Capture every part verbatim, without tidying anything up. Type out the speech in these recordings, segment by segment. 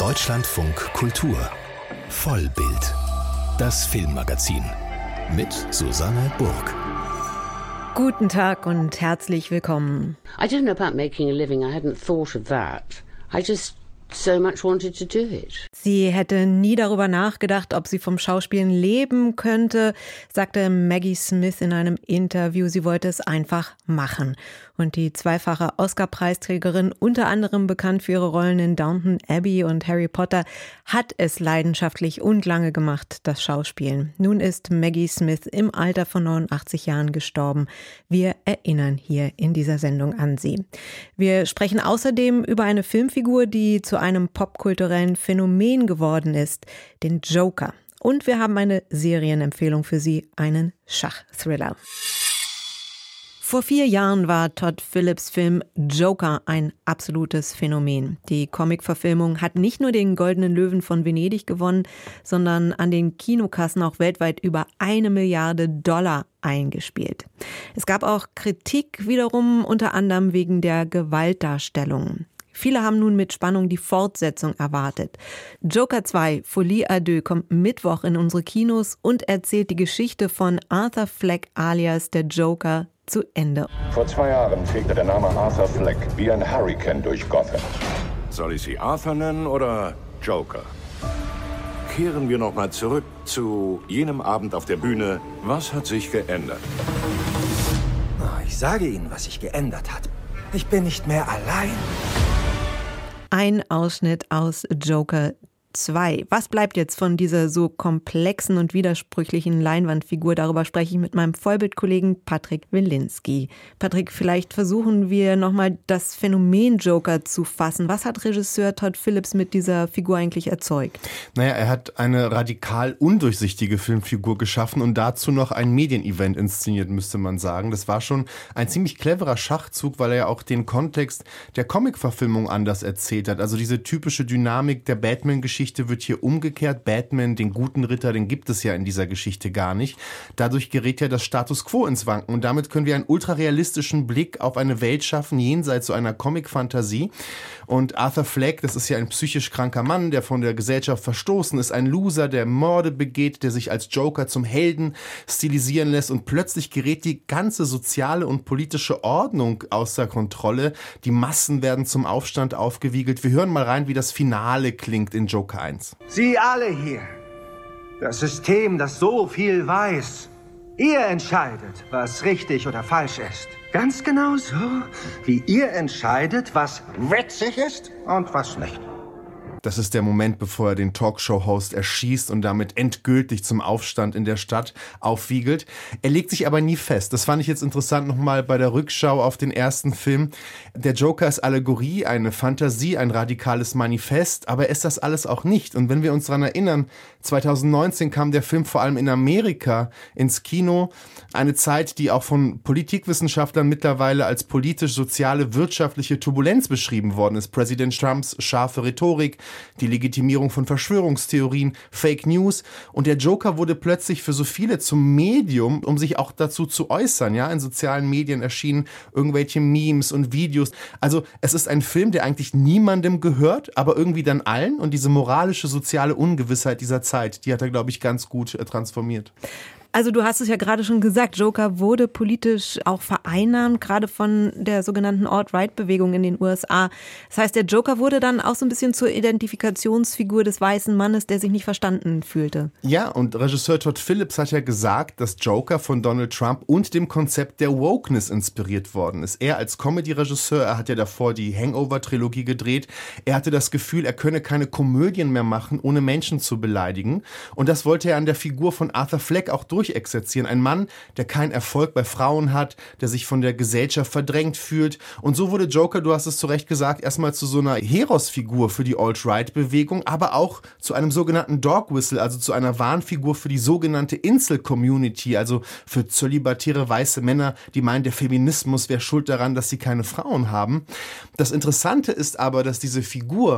Deutschlandfunk Kultur Vollbild, das Filmmagazin mit Susanne Burg. Guten Tag und herzlich willkommen. I didn't know about making a living. I hadn't thought of that. I just so much wanted to do it. Sie hätte nie darüber nachgedacht, ob sie vom Schauspielen leben könnte, sagte Maggie Smith in einem Interview. Sie wollte es einfach machen. Und die zweifache Oscar-Preisträgerin, unter anderem bekannt für ihre Rollen in Downton Abbey und Harry Potter, hat es leidenschaftlich und lange gemacht, das Schauspielen. Nun ist Maggie Smith im Alter von neunundachtzig Jahren gestorben. Wir erinnern hier in dieser Sendung an sie. Wir sprechen außerdem über eine Filmfigur, die zu einem popkulturellen Phänomen geworden ist, den Joker. Und wir haben eine Serienempfehlung für Sie, einen Schach-Thriller. Vor vier Jahren war Todd Phillips' Film Joker ein absolutes Phänomen. Die Comic-Verfilmung hat nicht nur den Goldenen Löwen von Venedig gewonnen, sondern an den Kinokassen auch weltweit über eine Milliarde Dollar eingespielt. Es gab auch Kritik wiederum unter anderem wegen der Gewaltdarstellung. Viele haben nun mit Spannung die Fortsetzung erwartet. Joker zwei, Folie à deux, kommt Mittwoch in unsere Kinos und erzählt die Geschichte von Arthur Fleck alias der Joker zu Ende. Vor zwei Jahren fegte der Name Arthur Fleck wie ein Hurrikan durch Gotham. Soll ich Sie Arthur nennen oder Joker? Kehren wir noch mal zurück zu jenem Abend auf der Bühne. Was hat sich geändert? Oh, ich sage Ihnen, was sich geändert hat. Ich bin nicht mehr allein. Ein Ausschnitt aus Joker zwei. Was bleibt jetzt von dieser so komplexen und widersprüchlichen Leinwandfigur? Darüber spreche ich mit meinem Vollbildkollegen Patrick Wilinski. Patrick, vielleicht versuchen wir nochmal das Phänomen Joker zu fassen. Was hat Regisseur Todd Phillips mit dieser Figur eigentlich erzeugt? Naja, er hat eine radikal undurchsichtige Filmfigur geschaffen und dazu noch ein Medienevent inszeniert, müsste man sagen. Das war schon ein ziemlich cleverer Schachzug, weil er ja auch den Kontext der Comic-Verfilmung anders erzählt hat. Also diese typische Dynamik der Batman-Geschichte wird hier umgekehrt. Batman, den guten Ritter, den gibt es ja in dieser Geschichte gar nicht. Dadurch gerät ja das Status Quo ins Wanken und damit können wir einen ultrarealistischen Blick auf eine Welt schaffen, jenseits so einer Comic-Fantasie. Und Arthur Fleck, das ist ja ein psychisch kranker Mann, der von der Gesellschaft verstoßen ist, ein Loser, der Morde begeht, der sich als Joker zum Helden stilisieren lässt und plötzlich gerät die ganze soziale und politische Ordnung außer Kontrolle. Die Massen werden zum Aufstand aufgewiegelt. Wir hören mal rein, wie das Finale klingt in Joker eins. Sie alle hier, das System, das so viel weiß, ihr entscheidet, was richtig oder falsch ist. Ganz genau so, wie ihr entscheidet, was witzig ist und was nicht. Das ist der Moment, bevor er den Talkshow-Host erschießt und damit endgültig zum Aufstand in der Stadt aufwiegelt. Er legt sich aber nie fest. Das fand ich jetzt interessant nochmal bei der Rückschau auf den ersten Film. Der Joker ist Allegorie, eine Fantasie, ein radikales Manifest, aber er ist das alles auch nicht. Und wenn wir uns daran erinnern, zwanzig neunzehn kam der Film vor allem in Amerika ins Kino. Eine Zeit, die auch von Politikwissenschaftlern mittlerweile als politisch-soziale, wirtschaftliche Turbulenz beschrieben worden ist. Präsident Trumps scharfe Rhetorik, die Legitimierung von Verschwörungstheorien, Fake News. Und der Joker wurde plötzlich für so viele zum Medium, um sich auch dazu zu äußern. Ja, in sozialen Medien erschienen irgendwelche Memes und Videos. Also es ist ein Film, der eigentlich niemandem gehört, aber irgendwie dann allen. Und diese moralische, soziale Ungewissheit dieser Zeit, die hat er, glaube ich, ganz gut äh, transformiert. Also du hast es ja gerade schon gesagt, Joker wurde politisch auch vereinnahmt, gerade von der sogenannten Alt-Right-Bewegung in den U S A. Das heißt, der Joker wurde dann auch so ein bisschen zur Identifikationsfigur des weißen Mannes, der sich nicht verstanden fühlte. Ja, und Regisseur Todd Phillips hat ja gesagt, dass Joker von Donald Trump und dem Konzept der Wokeness inspiriert worden ist. Er als Comedy-Regisseur, er hat ja davor die Hangover-Trilogie gedreht, er hatte das Gefühl, er könne keine Komödien mehr machen, ohne Menschen zu beleidigen. Und das wollte er an der Figur von Arthur Fleck auch durch durchexerzieren. Ein Mann, der keinen Erfolg bei Frauen hat, der sich von der Gesellschaft verdrängt fühlt. Und so wurde Joker, du hast es zu Recht gesagt, erstmal zu so einer Heros-Figur für die Alt-Right-Bewegung, aber auch zu einem sogenannten Dog Whistle, also zu einer Warnfigur für die sogenannte Incel-Community, also für zölibatäre weiße Männer, die meinen, der Feminismus wäre schuld daran, dass sie keine Frauen haben. Das Interessante ist aber, dass diese Figur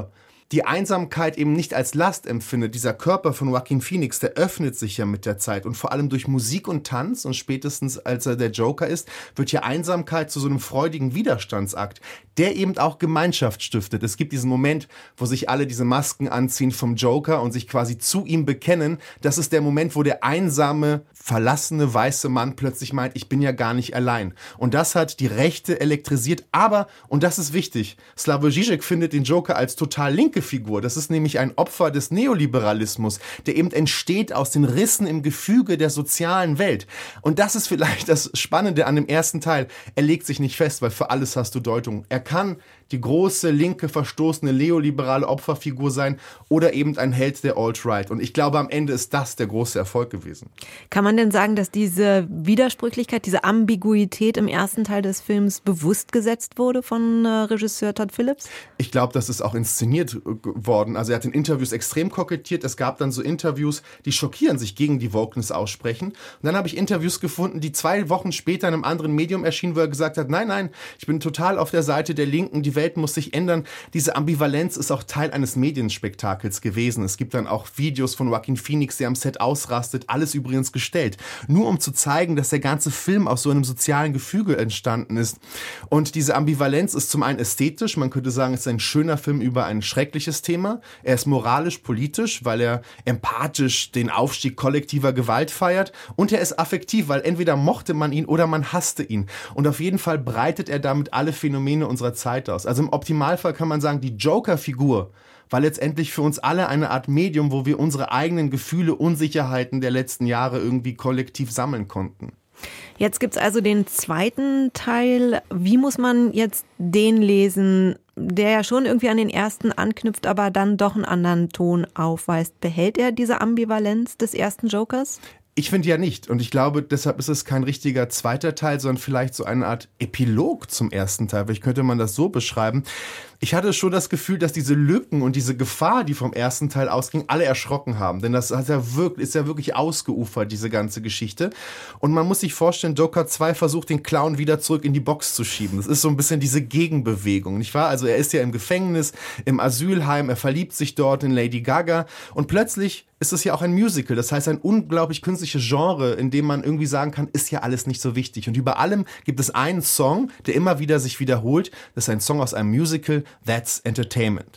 die Einsamkeit eben nicht als Last empfindet. Dieser Körper von Joaquin Phoenix, der öffnet sich ja mit der Zeit und vor allem durch Musik und Tanz und spätestens als er der Joker ist, wird hier Einsamkeit zu so einem freudigen Widerstandsakt, der eben auch Gemeinschaft stiftet. Es gibt diesen Moment, wo sich alle diese Masken anziehen vom Joker und sich quasi zu ihm bekennen. Das ist der Moment, wo der einsame, verlassene weiße Mann plötzlich meint, ich bin ja gar nicht allein. Und das hat die Rechte elektrisiert. Aber, und das ist wichtig, Slavoj Žižek findet den Joker als total linke Figur. Das ist nämlich ein Opfer des Neoliberalismus, der eben entsteht aus den Rissen im Gefüge der sozialen Welt. Und das ist vielleicht das Spannende an dem ersten Teil. Er legt sich nicht fest, weil für alles hast du Deutung. Er kann die große, linke, verstoßene, neoliberale Opferfigur sein oder eben ein Held der Alt-Right. Und ich glaube, am Ende ist das der große Erfolg gewesen. Kann man denn sagen, dass diese Widersprüchlichkeit, diese Ambiguität im ersten Teil des Films bewusst gesetzt wurde von äh, Regisseur Todd Phillips? Ich glaube, das ist auch inszeniert worden. Also er hat in Interviews extrem kokettiert. Es gab dann so Interviews, die schockieren sich gegen die Wokeness aussprechen. Und dann habe ich Interviews gefunden, die zwei Wochen später in einem anderen Medium erschienen, wo er gesagt hat, nein, nein, ich bin total auf der Seite der Linken, die Welt muss sich ändern. Diese Ambivalenz ist auch Teil eines Medienspektakels gewesen. Es gibt dann auch Videos von Joaquin Phoenix, der am Set ausrastet, alles übrigens gestellt. Nur um zu zeigen, dass der ganze Film aus so einem sozialen Gefüge entstanden ist. Und diese Ambivalenz ist zum einen ästhetisch, man könnte sagen, es ist ein schöner Film über ein schreckliches Thema. Er ist moralisch, politisch, weil er empathisch den Aufstieg kollektiver Gewalt feiert. Und er ist affektiv, weil entweder mochte man ihn oder man hasste ihn. Und auf jeden Fall breitet er damit alle Phänomene unserer Zeit aus. Also im Optimalfall kann man sagen, die Joker-Figur war letztendlich für uns alle eine Art Medium, wo wir unsere eigenen Gefühle, Unsicherheiten der letzten Jahre irgendwie kollektiv sammeln konnten. Jetzt gibt's also den zweiten Teil. Wie muss man jetzt den lesen, der ja schon irgendwie an den ersten anknüpft, aber dann doch einen anderen Ton aufweist? Behält er diese Ambivalenz des ersten Jokers? Ich finde ja nicht. Und ich glaube, deshalb ist es kein richtiger zweiter Teil, sondern vielleicht so eine Art Epilog zum ersten Teil. Vielleicht könnte man das so beschreiben. Ich hatte schon das Gefühl, dass diese Lücken und diese Gefahr, die vom ersten Teil ausging, alle erschrocken haben. Denn das hat ja wirklich, ist ja wirklich ausgeufert, diese ganze Geschichte. Und man muss sich vorstellen, Joker zwei versucht, den Clown wieder zurück in die Box zu schieben. Das ist so ein bisschen diese Gegenbewegung, nicht wahr? Also er ist ja im Gefängnis, im Asylheim, er verliebt sich dort in Lady Gaga. Und plötzlich ist es ja auch ein Musical. Das heißt, ein unglaublich künstliches Genre, in dem man irgendwie sagen kann, ist ja alles nicht so wichtig. Und über allem gibt es einen Song, der immer wieder sich wiederholt. Das ist ein Song aus einem Musical, That's Entertainment.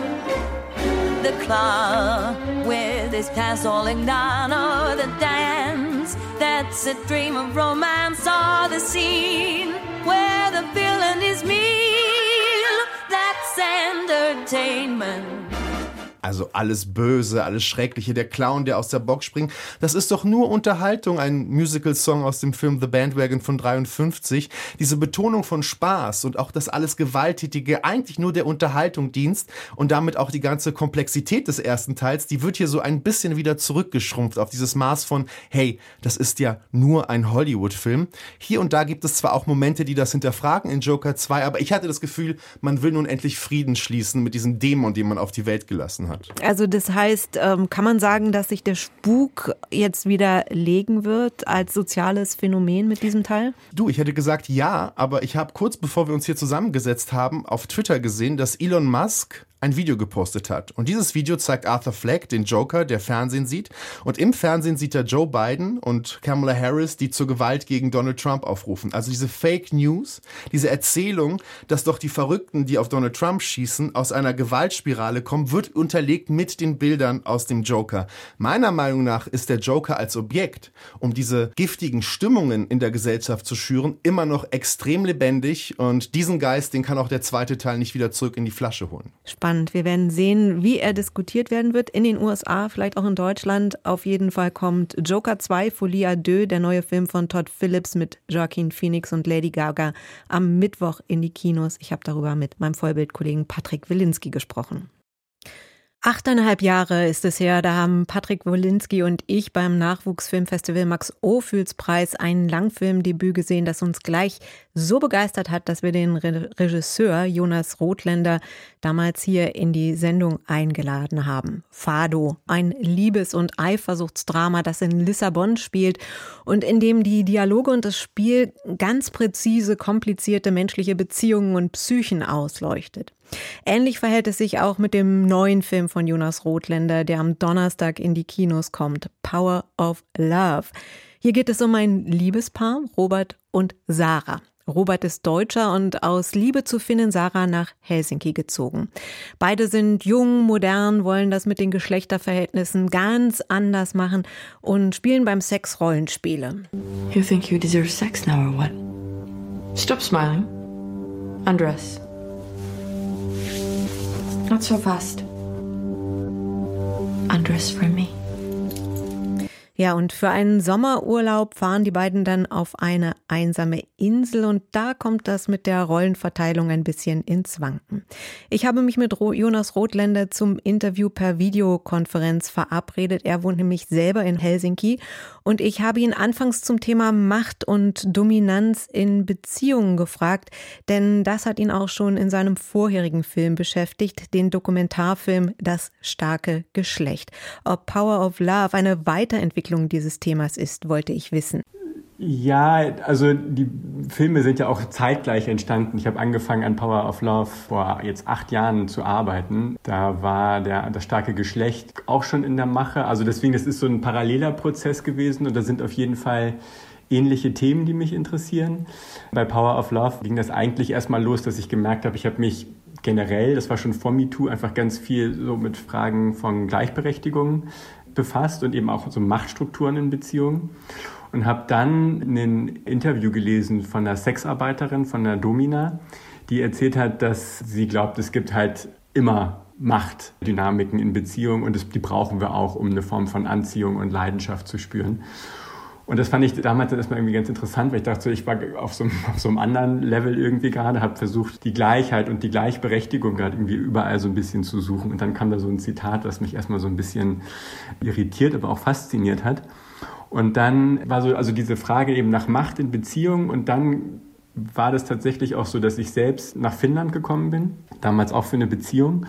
The clown with his pants falling down, or the dance, that's a dream of romance, or the scene where the villain is mean, that's entertainment. Also alles Böse, alles Schreckliche, der Clown, der aus der Box springt. Das ist doch nur Unterhaltung, ein Musical-Song aus dem Film The Bandwagon von dreiundfünfzig. Diese Betonung von Spaß und auch das alles Gewalttätige eigentlich nur der Unterhaltung dient und damit auch die ganze Komplexität des ersten Teils, die wird hier so ein bisschen wieder zurückgeschrumpft auf dieses Maß von, hey, das ist ja nur ein Hollywood-Film. Hier und da gibt es zwar auch Momente, die das hinterfragen in Joker zwei, aber ich hatte das Gefühl, man will nun endlich Frieden schließen mit diesem Dämon, den man auf die Welt gelassen hat. Also das heißt, kann man sagen, dass sich der Spuk jetzt wieder legen wird als soziales Phänomen mit diesem Teil? Du, ich hätte gesagt ja, aber ich habe kurz bevor wir uns hier zusammengesetzt haben, auf Twitter gesehen, dass Elon Musk ein Video gepostet hat. Und dieses Video zeigt Arthur Fleck, den Joker, der Fernsehen sieht. Und im Fernsehen sieht er Joe Biden und Kamala Harris, die zur Gewalt gegen Donald Trump aufrufen. Also diese Fake News, diese Erzählung, dass doch die Verrückten, die auf Donald Trump schießen, aus einer Gewaltspirale kommen, wird unterlegt mit den Bildern aus dem Joker. Meiner Meinung nach ist der Joker als Objekt, um diese giftigen Stimmungen in der Gesellschaft zu schüren, immer noch extrem lebendig. Und diesen Geist, den kann auch der zweite Teil nicht wieder zurück in die Flasche holen. Spannend. Wir werden sehen, wie er diskutiert werden wird in den U S A, vielleicht auch in Deutschland. Auf jeden Fall kommt Joker zwei, Folie à deux, der neue Film von Todd Phillips mit Joaquin Phoenix und Lady Gaga, am Mittwoch in die Kinos. Ich habe darüber mit meinem Vollbildkollegen Patrick Wilinski gesprochen. Achteinhalb Jahre ist es her, da haben Patrick Wilinski und ich beim Nachwuchsfilmfestival Max-Ophüls-Preis ein Langfilmdebüt gesehen, das uns gleich so begeistert hat, dass wir den Re- Regisseur Jonas Rothländer damals hier in die Sendung eingeladen haben. Fado, ein Liebes- und Eifersuchtsdrama, das in Lissabon spielt und in dem die Dialoge und das Spiel ganz präzise, komplizierte menschliche Beziehungen und Psychen ausleuchtet. Ähnlich verhält es sich auch mit dem neuen Film von Jonas Rotländer, der am Donnerstag in die Kinos kommt, Power of Love. Hier geht es um ein Liebespaar, Robert und Sarah. Robert ist Deutscher und aus Liebe zu Finnin Sarah nach Helsinki gezogen. Beide sind jung, modern, wollen das mit den Geschlechterverhältnissen ganz anders machen und spielen beim Sex Rollenspiele. You think you deserve sex now or what? Stop smiling. Undress. Not so fast. Undress for me. Ja, und für einen Sommerurlaub fahren die beiden dann auf eine einsame Insel und da kommt das mit der Rollenverteilung ein bisschen ins Wanken. Ich habe mich mit Jonas Rotländer zum Interview per Videokonferenz verabredet. Er wohnt nämlich selber in Helsinki und ich habe ihn anfangs zum Thema Macht und Dominanz in Beziehungen gefragt, denn das hat ihn auch schon in seinem vorherigen Film beschäftigt, den Dokumentarfilm Das starke Geschlecht. Ob Power of Love eine Weiterentwicklung dieses Themas ist, wollte ich wissen. Ja, also die Filme sind ja auch zeitgleich entstanden. Ich habe angefangen an Power of Love vor jetzt acht Jahren zu arbeiten. Da war der, das starke Geschlecht auch schon in der Mache. Also deswegen, das ist so ein paralleler Prozess gewesen und da sind auf jeden Fall ähnliche Themen, die mich interessieren. Bei Power of Love ging das eigentlich erstmal los, dass ich gemerkt habe, ich habe mich generell, das war schon vor MeToo, einfach ganz viel so mit Fragen von Gleichberechtigung befasst und eben auch so Machtstrukturen in Beziehungen. Und habe dann ein Interview gelesen von einer Sexarbeiterin, von einer Domina, die erzählt hat, dass sie glaubt, es gibt halt immer Machtdynamiken in Beziehungen und das, die brauchen wir auch, um eine Form von Anziehung und Leidenschaft zu spüren. Und das fand ich damals erstmal irgendwie ganz interessant, weil ich dachte, ich war auf so, auf so einem anderen Level irgendwie gerade, habe versucht, die Gleichheit und die Gleichberechtigung gerade irgendwie überall so ein bisschen zu suchen. Und dann kam da so ein Zitat, was mich erstmal so ein bisschen irritiert, aber auch fasziniert hat. Und dann war so, also diese Frage eben nach Macht in Beziehungen und dann war das tatsächlich auch so, dass ich selbst nach Finnland gekommen bin, damals auch für eine Beziehung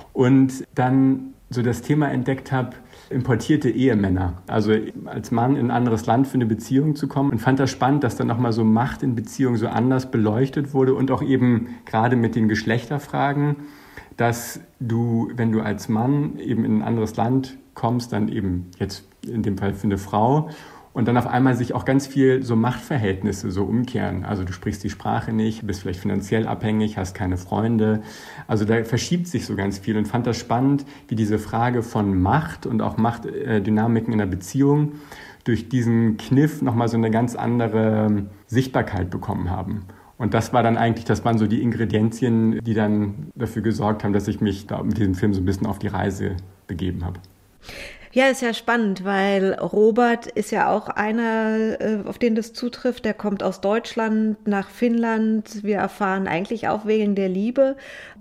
und dann so das Thema entdeckt habe, importierte Ehemänner, also als Mann in ein anderes Land für eine Beziehung zu kommen und fand das spannend, dass dann nochmal so Macht in Beziehungen so anders beleuchtet wurde und auch eben gerade mit den Geschlechterfragen, dass du, wenn du als Mann eben in ein anderes Land kommst, dann eben jetzt in dem Fall für eine Frau und dann auf einmal sich auch ganz viel so Machtverhältnisse so umkehren. Also du sprichst die Sprache nicht, bist vielleicht finanziell abhängig, hast keine Freunde. Also da verschiebt sich so ganz viel und fand das spannend, wie diese Frage von Macht und auch Machtdynamiken in der Beziehung durch diesen Kniff nochmal so eine ganz andere Sichtbarkeit bekommen haben. Und das war dann eigentlich, das waren so die Ingredienzien, die dann dafür gesorgt haben, dass ich mich da mit diesem Film so ein bisschen auf die Reise begeben habe. Ja, ist ja spannend, weil Robert ist ja auch einer, auf den das zutrifft. Der kommt aus Deutschland nach Finnland. Wir erfahren eigentlich auch wegen der Liebe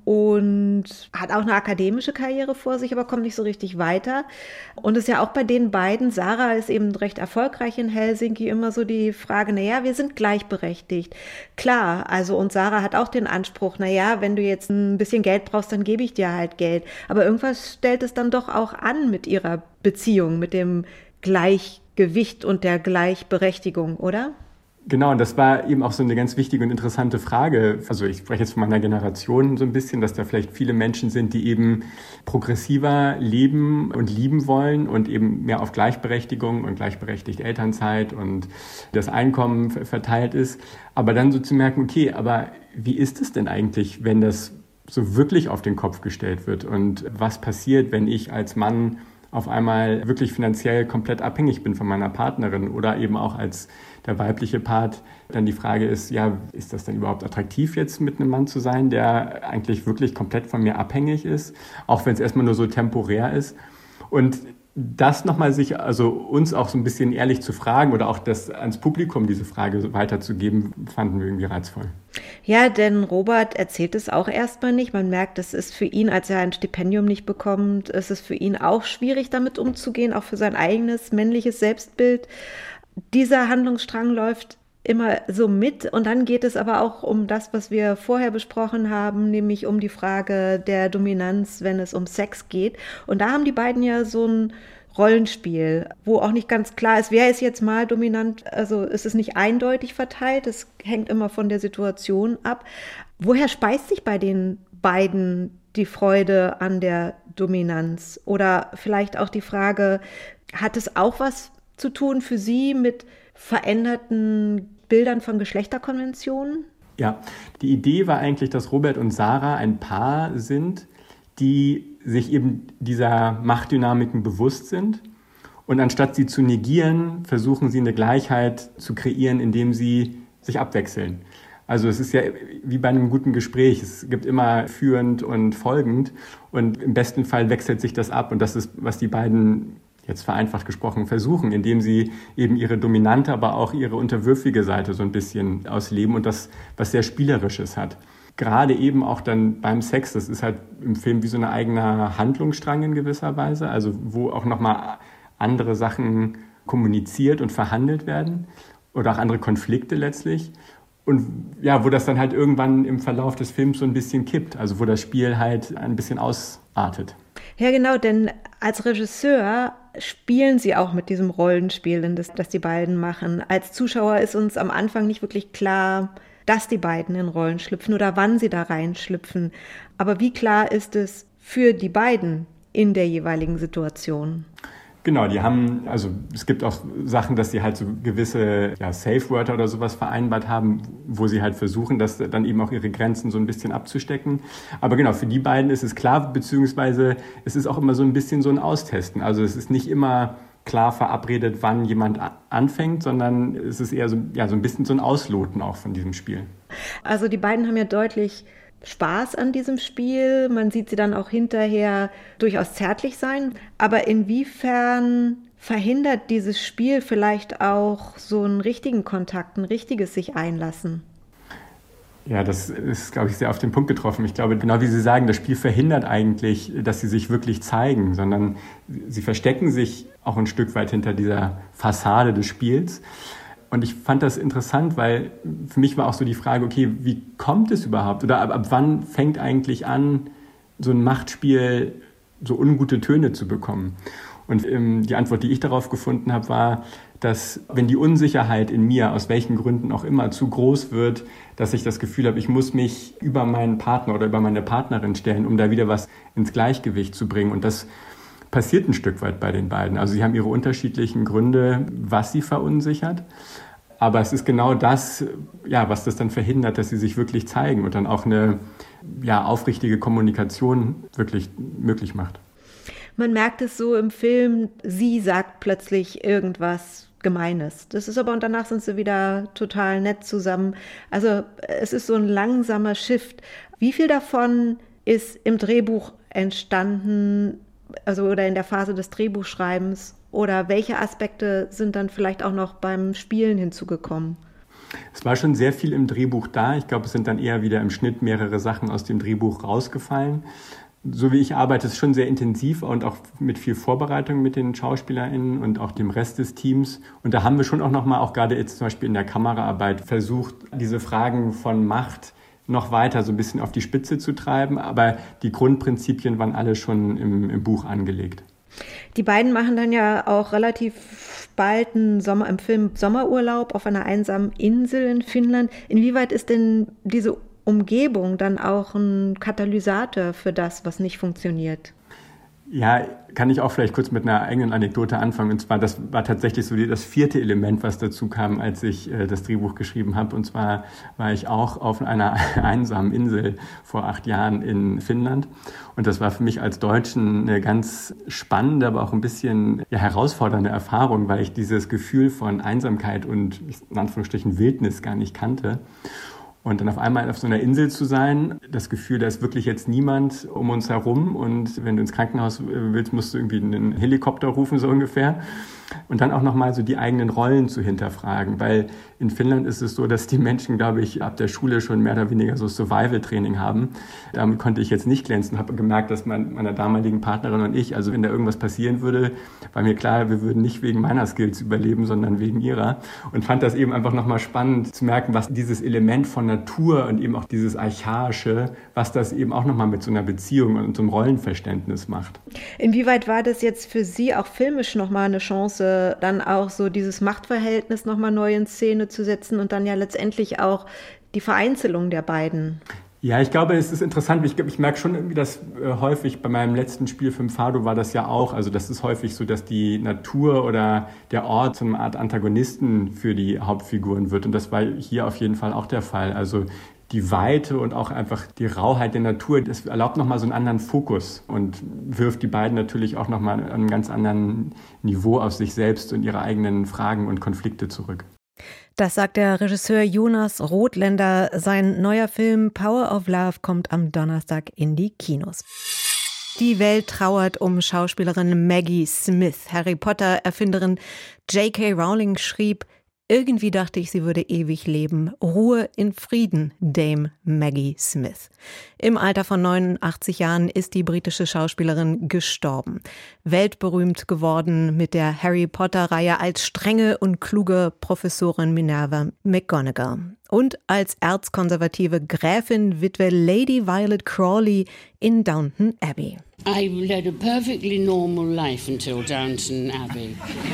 und hat auch eine akademische Karriere vor sich, aber kommt nicht so richtig weiter. Und es ist ja auch bei den beiden, Sarah ist eben recht erfolgreich in Helsinki, immer so die Frage, naja, wir sind gleichberechtigt. Klar, also und Sarah hat auch den Anspruch, naja, wenn du jetzt ein bisschen Geld brauchst, dann gebe ich dir halt Geld. Aber irgendwas stellt es dann doch auch an mit ihrer Beziehung, mit dem Gleichgewicht und der Gleichberechtigung, oder? Genau, und das war eben auch so eine ganz wichtige und interessante Frage. Also ich spreche jetzt von meiner Generation so ein bisschen, dass da vielleicht viele Menschen sind, die eben progressiver leben und lieben wollen und eben mehr auf Gleichberechtigung und gleichberechtigt Elternzeit und das Einkommen verteilt ist. Aber dann so zu merken, okay, aber wie ist es denn eigentlich, wenn das so wirklich auf den Kopf gestellt wird? Und was passiert, wenn ich als Mann auf einmal wirklich finanziell komplett abhängig bin von meiner Partnerin oder eben auch als der weibliche Part, dann die Frage ist, ja, ist das denn überhaupt attraktiv jetzt mit einem Mann zu sein, der eigentlich wirklich komplett von mir abhängig ist, auch wenn es erstmal nur so temporär ist. Und das nochmal sich, also uns auch so ein bisschen ehrlich zu fragen oder auch das ans Publikum diese Frage weiterzugeben, fanden wir irgendwie reizvoll. Ja, denn Robert erzählt es auch erstmal nicht. Man merkt, es ist für ihn, als er ein Stipendium nicht bekommt, es ist für ihn auch schwierig, damit umzugehen, auch für sein eigenes männliches Selbstbild. Dieser Handlungsstrang läuft immer so mit und dann geht es aber auch um das, was wir vorher besprochen haben, nämlich um die Frage der Dominanz, wenn es um Sex geht. Und da haben die beiden ja so ein Rollenspiel, wo auch nicht ganz klar ist, wer ist jetzt mal dominant, also es ist nicht eindeutig verteilt, es hängt immer von der Situation ab. Woher speist sich bei den beiden die Freude an der Dominanz? Oder vielleicht auch die Frage, hat es auch was zu tun für Sie mit veränderten Bildern von Geschlechterkonventionen? Ja, die Idee war eigentlich, dass Robert und Sarah ein Paar sind, die sich eben dieser Machtdynamiken bewusst sind. Und anstatt sie zu negieren, versuchen sie eine Gleichheit zu kreieren, indem sie sich abwechseln. Also es ist ja wie bei einem guten Gespräch. Es gibt immer führend und folgend. Und im besten Fall wechselt sich das ab. Und das ist, was die beiden, jetzt vereinfacht gesprochen, versuchen, indem sie eben ihre dominante, aber auch ihre unterwürfige Seite so ein bisschen ausleben und das was sehr Spielerisches hat. Gerade eben auch dann beim Sex, das ist halt im Film wie so ein eigener Handlungsstrang in gewisser Weise, also wo auch nochmal andere Sachen kommuniziert und verhandelt werden oder auch andere Konflikte letztlich. Und ja, wo das dann halt irgendwann im Verlauf des Films so ein bisschen kippt, also wo das Spiel halt ein bisschen ausartet. Ja, genau, denn als Regisseur spielen Sie auch mit diesem Rollenspiel, das, das die beiden machen. Als Zuschauer ist uns am Anfang nicht wirklich klar, dass die beiden in Rollen schlüpfen oder wann sie da reinschlüpfen. Aber wie klar ist es für die beiden in der jeweiligen Situation? Genau, die haben, also es gibt auch Sachen, dass sie halt so gewisse ja, Safe-Wörter oder sowas vereinbart haben, wo sie halt versuchen, das dann eben auch ihre Grenzen so ein bisschen abzustecken. Aber genau, für die beiden ist es klar, beziehungsweise es ist auch immer so ein bisschen so ein Austesten. Also es ist nicht immer klar verabredet, wann jemand anfängt, sondern es ist eher so, ja, so ein bisschen so ein Ausloten auch von diesem Spiel. Also die beiden haben ja deutlich Spaß an diesem Spiel. Man sieht sie dann auch hinterher durchaus zärtlich sein. Aber inwiefern verhindert dieses Spiel vielleicht auch so einen richtigen Kontakt, ein richtiges sich einlassen? Ja, das ist, glaube ich, sehr auf den Punkt getroffen. Ich glaube, genau wie Sie sagen, das Spiel verhindert eigentlich, dass sie sich wirklich zeigen, sondern sie verstecken sich auch ein Stück weit hinter dieser Fassade des Spiels. Und ich fand das interessant, weil für mich war auch so die Frage, okay, wie kommt es überhaupt? Oder ab, ab wann fängt eigentlich an, so ein Machtspiel so ungute Töne zu bekommen? Und ähm, die Antwort, die ich darauf gefunden habe, war, dass wenn die Unsicherheit in mir, aus welchen Gründen auch immer, zu groß wird, dass ich das Gefühl habe, ich muss mich über meinen Partner oder über meine Partnerin stellen, um da wieder was ins Gleichgewicht zu bringen. Und das passiert ein Stück weit bei den beiden. Also sie haben ihre unterschiedlichen Gründe, was sie verunsichert. Aber es ist genau das, ja, was das dann verhindert, dass sie sich wirklich zeigen und dann auch eine ja, aufrichtige Kommunikation wirklich möglich macht. Man merkt es so im Film, sie sagt plötzlich irgendwas Gemeines. Das ist aber, und danach sind sie wieder total nett zusammen. Also es ist so ein langsamer Shift. Wie viel davon ist im Drehbuch entstanden, also oder in der Phase des Drehbuchschreibens? Oder welche Aspekte sind dann vielleicht auch noch beim Spielen hinzugekommen? Es war schon sehr viel im Drehbuch da. Ich glaube, es sind dann eher wieder im Schnitt mehrere Sachen aus dem Drehbuch rausgefallen. So wie ich arbeite, ist schon sehr intensiv und auch mit viel Vorbereitung mit den SchauspielerInnen und auch dem Rest des Teams. Und da haben wir schon auch nochmal, auch gerade jetzt zum Beispiel in der Kameraarbeit, versucht, diese Fragen von Macht noch weiter so ein bisschen auf die Spitze zu treiben. Aber die Grundprinzipien waren alle schon im, im Buch angelegt. Die beiden machen dann ja auch relativ bald einen Sommer, im Film Sommerurlaub auf einer einsamen Insel in Finnland. Inwieweit ist denn diese Umgebung dann auch ein Katalysator für das, was nicht funktioniert? Ja, kann ich auch vielleicht kurz mit einer eigenen Anekdote anfangen. Und zwar, das war tatsächlich so das vierte Element, was dazu kam, als ich äh, das Drehbuch geschrieben habe. Und zwar war ich auch auf einer einsamen Insel vor acht Jahren in Finnland. Und das war für mich als Deutschen eine ganz spannende, aber auch ein bisschen ja, herausfordernde Erfahrung, weil ich dieses Gefühl von Einsamkeit und in Anführungsstrichen Wildnis gar nicht kannte. Und dann auf einmal auf so einer Insel zu sein, das Gefühl, da ist wirklich jetzt niemand um uns herum und wenn du ins Krankenhaus willst, musst du irgendwie einen Helikopter rufen, so ungefähr. Und dann auch nochmal so die eigenen Rollen zu hinterfragen, weil in Finnland ist es so, dass die Menschen, glaube ich, ab der Schule schon mehr oder weniger so Survival-Training haben. Damit konnte ich jetzt nicht glänzen, habe gemerkt, dass mein, meiner damaligen Partnerin und ich, also wenn da irgendwas passieren würde, war mir klar, wir würden nicht wegen meiner Skills überleben, sondern wegen ihrer. Und fand das eben einfach nochmal spannend zu merken, was dieses Element von Natur und eben auch dieses Archaische, was das eben auch nochmal mit so einer Beziehung und so einem Rollenverständnis macht. Inwieweit war das jetzt für Sie auch filmisch nochmal eine Chance, dann auch so dieses Machtverhältnis nochmal neu in Szene zu setzen und dann ja letztendlich auch die Vereinzelung der beiden? Ja, ich glaube, es ist interessant. Ich, ich merke schon irgendwie, dass äh, häufig bei meinem letzten Spielfilm Fado war das ja auch. Also das ist häufig so, dass die Natur oder der Ort so eine Art Antagonisten für die Hauptfiguren wird. Und das war hier auf jeden Fall auch der Fall. Also die Weite und auch einfach die Rauheit der Natur, das erlaubt nochmal so einen anderen Fokus und wirft die beiden natürlich auch nochmal an einem ganz anderen Niveau aus sich selbst und ihre eigenen Fragen und Konflikte zurück. Das sagt der Regisseur Jonas Rothländer. Sein neuer Film Power of Love kommt am Donnerstag in die Kinos. Die Welt trauert um Schauspielerin Maggie Smith. Harry Potter-Erfinderin J K Rowling schrieb: Irgendwie dachte ich, sie würde ewig leben. Ruhe in Frieden, Dame Maggie Smith. Im Alter von neunundachtzig Jahren ist die britische Schauspielerin gestorben. Weltberühmt geworden mit der Harry Potter-Reihe als strenge und kluge Professorin Minerva McGonagall. Und als erzkonservative Gräfin Witwe Lady Violet Crawley in Downton Abbey. I led a perfectly normal life until Downton Abbey.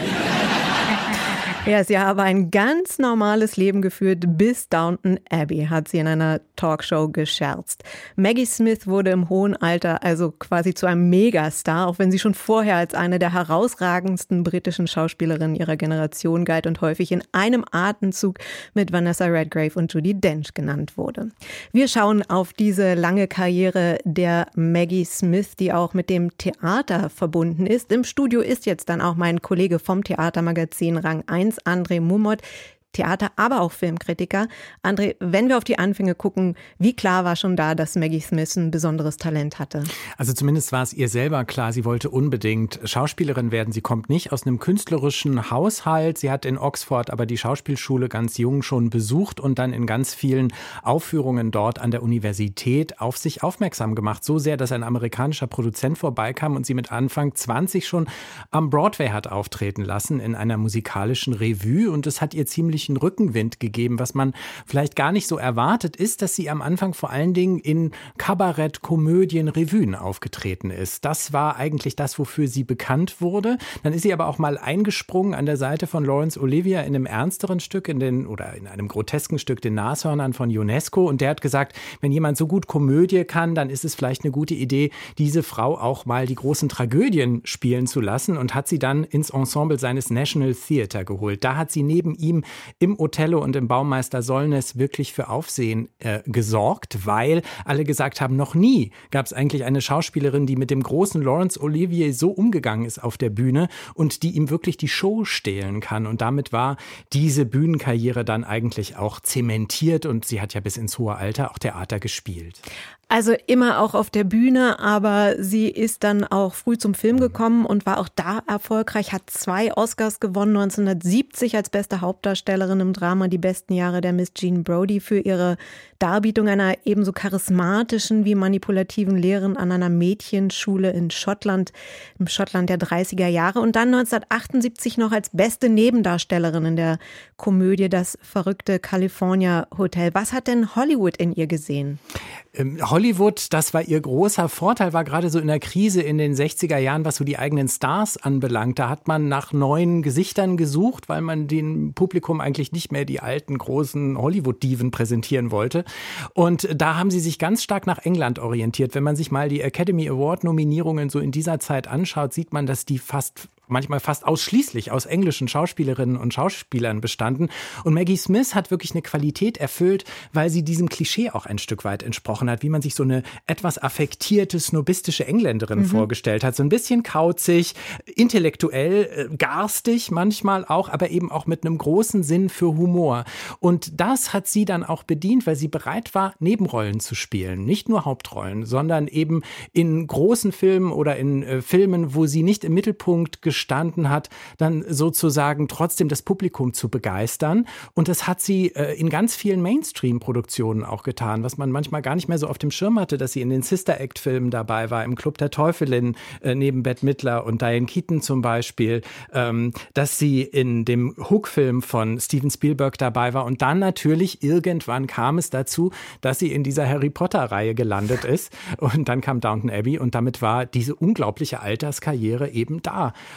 Ja, sie habe ein ganz normales Leben geführt bis Downton Abbey, hat sie in einer Talkshow gescherzt. Maggie Smith wurde im hohen Alter also quasi zu einem Megastar, auch wenn sie schon vorher als eine der herausragendsten britischen Schauspielerinnen ihrer Generation galt und häufig in einem Atemzug mit Vanessa Redgrave und Judi Dench genannt wurde. Wir schauen auf diese lange Karriere der Maggie Smith, die auch mit dem Theater verbunden ist. Im Studio ist jetzt dann auch mein Kollege vom Theatermagazin Rang eins, André Mumot, Theater, aber auch Filmkritiker. André, wenn wir auf die Anfänge gucken, wie klar war schon da, dass Maggie Smith ein besonderes Talent hatte? Also zumindest war es ihr selber klar, sie wollte unbedingt Schauspielerin werden. Sie kommt nicht aus einem künstlerischen Haushalt. Sie hat in Oxford aber die Schauspielschule ganz jung schon besucht und dann in ganz vielen Aufführungen dort an der Universität auf sich aufmerksam gemacht. So sehr, dass ein amerikanischer Produzent vorbeikam und sie mit Anfang zwanzig schon am Broadway hat auftreten lassen in einer musikalischen Revue. Und es hat ihr ziemlich Rückenwind gegeben. Was man vielleicht gar nicht so erwartet, ist, dass sie am Anfang vor allen Dingen in Kabarett, Komödien, Revuen aufgetreten ist. Das war eigentlich das, wofür sie bekannt wurde. Dann ist sie aber auch mal eingesprungen an der Seite von Laurence Olivier in einem ernsteren Stück, in den, oder in einem grotesken Stück, den Nashörnern von UNESCO. Und der hat gesagt, wenn jemand so gut Komödie kann, dann ist es vielleicht eine gute Idee, diese Frau auch mal die großen Tragödien spielen zu lassen, und hat sie dann ins Ensemble seines National Theatre geholt. Da hat sie neben ihm im Othello und im Baumeister Solness wirklich für Aufsehen äh, gesorgt, weil alle gesagt haben, noch nie gab es eigentlich eine Schauspielerin, die mit dem großen Laurence Olivier so umgegangen ist auf der Bühne und die ihm wirklich die Show stehlen kann. Und damit war diese Bühnenkarriere dann eigentlich auch zementiert, und sie hat ja bis ins hohe Alter auch Theater gespielt. Also immer auch auf der Bühne, aber sie ist dann auch früh zum Film gekommen und war auch da erfolgreich, hat zwei Oscars gewonnen, neunzehnhundertsiebzig als beste Hauptdarstellerin im Drama Die besten Jahre der Miss Jean Brodie für ihre Darbietung einer ebenso charismatischen wie manipulativen Lehrerin an einer Mädchenschule in Schottland, im Schottland der dreißiger Jahre, und dann neunzehnhundertachtundsiebzig noch als beste Nebendarstellerin in der Komödie Das verrückte California Hotel. Was hat denn Hollywood in ihr gesehen? Ähm, Hollywood, das war ihr großer Vorteil, war gerade so in der Krise in den sechziger Jahren, was so die eigenen Stars anbelangt. Da hat man nach neuen Gesichtern gesucht, weil man dem Publikum eigentlich nicht mehr die alten großen Hollywood-Diven präsentieren wollte. Und da haben sie sich ganz stark nach England orientiert. Wenn man sich mal die Academy Award-Nominierungen so in dieser Zeit anschaut, sieht man, dass die fast manchmal fast ausschließlich aus englischen Schauspielerinnen und Schauspielern bestanden. Und Maggie Smith hat wirklich eine Qualität erfüllt, weil sie diesem Klischee auch ein Stück weit entsprochen hat, wie man sich so eine etwas affektierte, snobistische Engländerin mhm. vorgestellt hat. So ein bisschen kauzig, intellektuell, garstig manchmal auch, aber eben auch mit einem großen Sinn für Humor. Und das hat sie dann auch bedient, weil sie bereit war, Nebenrollen zu spielen. Nicht nur Hauptrollen, sondern eben in großen Filmen oder in äh, Filmen, wo sie nicht im Mittelpunkt gestanden hat, dann sozusagen trotzdem das Publikum zu begeistern. Und das hat sie äh, in ganz vielen Mainstream-Produktionen auch getan, was man manchmal gar nicht mehr so auf dem Schirm hatte, dass sie in den Sister-Act-Filmen dabei war, im Club der Teufelin äh, neben Bette Midler und Diane Keaton zum Beispiel, ähm, dass sie in dem Hook-Film von Steven Spielberg dabei war. Und dann natürlich irgendwann kam es dazu, dass sie in dieser Harry Potter-Reihe gelandet ist. Und dann kam Downton Abbey und damit war diese unglaubliche Alterskarriere eben da.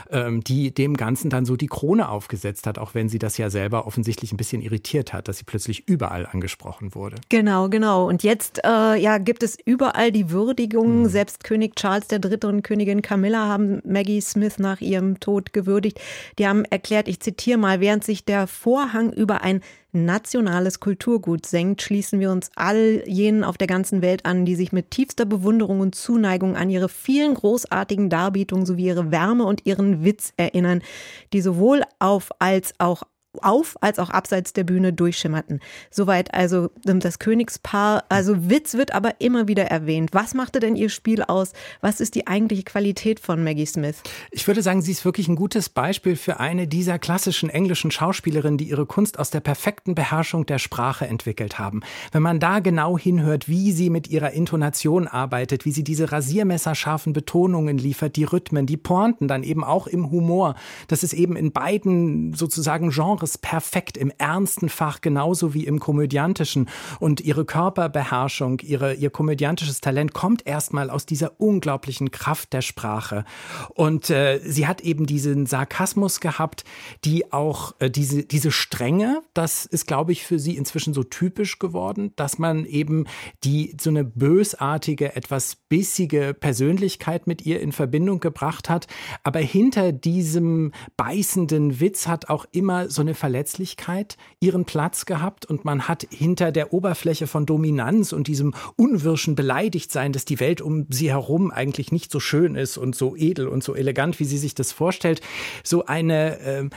ähm, die dem Ganzen dann so die Krone aufgesetzt hat, auch wenn sie das ja selber offensichtlich ein bisschen irritiert hat, dass sie plötzlich überall angesprochen wurde. Genau, genau. Und jetzt äh, ja, gibt es überall die Würdigungen. Mhm. Selbst König Charles der Dritte und Königin Camilla haben Maggie Smith nach ihrem Tod gewürdigt. Die haben erklärt, ich zitiere mal, während sich der Vorhang über ein nationales Kulturgut senkt, schließen wir uns all jenen auf der ganzen Welt an, die sich mit tiefster Bewunderung und Zuneigung an ihre vielen großartigen Darbietungen sowie ihre Wärme und ihren Witz erinnern, die sowohl auf als auch auf als auch abseits der Bühne durchschimmerten. Soweit also das Königspaar. Also Witz wird aber immer wieder erwähnt. Was machte denn ihr Spiel aus? Was ist die eigentliche Qualität von Maggie Smith? Ich würde sagen, sie ist wirklich ein gutes Beispiel für eine dieser klassischen englischen Schauspielerinnen, die ihre Kunst aus der perfekten Beherrschung der Sprache entwickelt haben. Wenn man da genau hinhört, wie sie mit ihrer Intonation arbeitet, wie sie diese rasiermesserscharfen Betonungen liefert, die Rhythmen, die Pointen dann eben auch im Humor. Das ist eben in beiden sozusagen Genres perfekt, im ernsten Fach genauso wie im komödiantischen. Und ihre Körperbeherrschung, ihre, ihr komödiantisches Talent kommt erstmal aus dieser unglaublichen Kraft der Sprache. Und äh, sie hat eben diesen Sarkasmus gehabt, die auch äh, diese, diese Strenge, das ist, glaube ich, für sie inzwischen so typisch geworden, dass man eben die so eine bösartige, etwas bissige Persönlichkeit mit ihr in Verbindung gebracht hat. Aber hinter diesem beißenden Witz hat auch immer so eine Verletzlichkeit ihren Platz gehabt und man hat hinter der Oberfläche von Dominanz und diesem unwirschen Beleidigtsein, dass die Welt um sie herum eigentlich nicht so schön ist und so edel und so elegant, wie sie sich das vorstellt, so eine äh,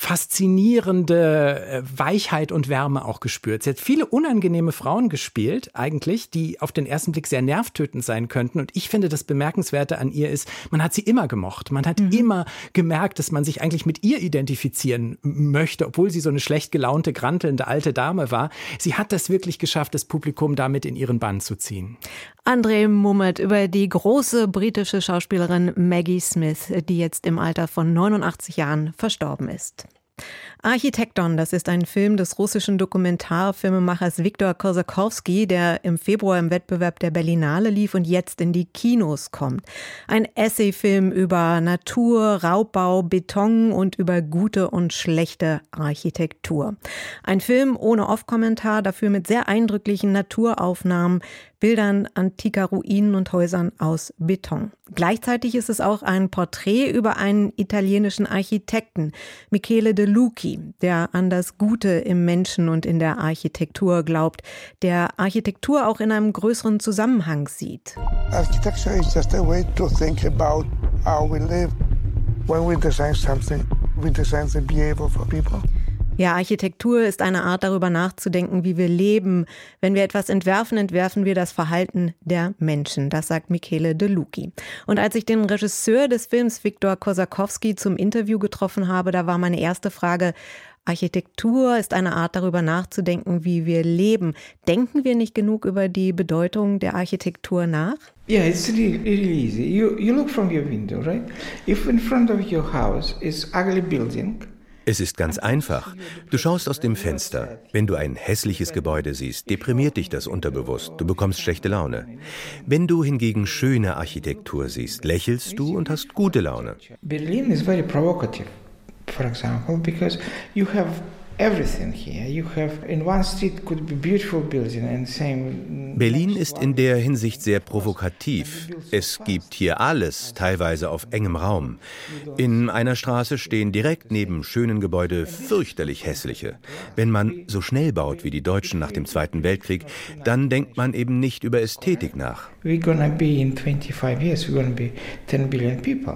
faszinierende äh, Weichheit und Wärme auch gespürt. Sie hat viele unangenehme Frauen gespielt, eigentlich, die auf den ersten Blick sehr nervtötend sein könnten. Und ich finde, das Bemerkenswerte an ihr ist, man hat sie immer gemocht. Man hat mhm. immer gemerkt, dass man sich eigentlich mit ihr identifizieren möchte, obwohl sie so eine schlecht gelaunte, grantelnde alte Dame war. Sie hat das wirklich geschafft, das Publikum damit in ihren Bann zu ziehen. André Mummert über die große britische Schauspielerin Maggie Smith, die jetzt im Alter von neunundachtzig Jahren verstorben ist. Architekton, das ist ein Film des russischen Dokumentarfilmemachers Viktor Kosakowski, der im Februar im Wettbewerb der Berlinale lief und jetzt in die Kinos kommt. Ein Essayfilm über Natur, Raubbau, Beton und über gute und schlechte Architektur. Ein Film ohne Off-Kommentar, dafür mit sehr eindrücklichen Naturaufnahmen, Bildern antiker Ruinen und Häusern aus Beton. Gleichzeitig ist es auch ein Porträt über einen italienischen Architekten, Michele De Lucchi, der an das Gute im Menschen und in der Architektur glaubt, der Architektur auch in einem größeren Zusammenhang sieht. Architecture is just a way to think about how we live. When we design something, we design the behavior for people. Ja, Architektur ist eine Art, darüber nachzudenken, wie wir leben. Wenn wir etwas entwerfen, entwerfen wir das Verhalten der Menschen. Das sagt Michele De Lucchi. Und als ich den Regisseur des Films, Viktor Kosakowski, zum Interview getroffen habe, da war meine erste Frage: Architektur ist eine Art, darüber nachzudenken, wie wir leben. Denken wir nicht genug über die Bedeutung der Architektur nach? Yeah, it's really, really easy. You, you look from your window, right? If in front of your house is ugly building. Es ist ganz einfach. Du schaust aus dem Fenster. Wenn du ein hässliches Gebäude siehst, deprimiert dich das unterbewusst. Du bekommst schlechte Laune. Wenn du hingegen schöne Architektur siehst, lächelst du und hast gute Laune. Berlin is very provocative, for example, because you have everything here. You have in one street could be beautiful building and same. Berlin ist in der Hinsicht sehr provokativ. Es gibt hier alles, teilweise auf engem Raum. In einer Straße stehen direkt neben schönen Gebäude fürchterlich hässliche. Wenn man so schnell baut wie die Deutschen nach dem Zweiten Weltkrieg, dann denkt man eben nicht über Ästhetik nach. We're gonna be in twenty-five years, we're gonna be ten billion people.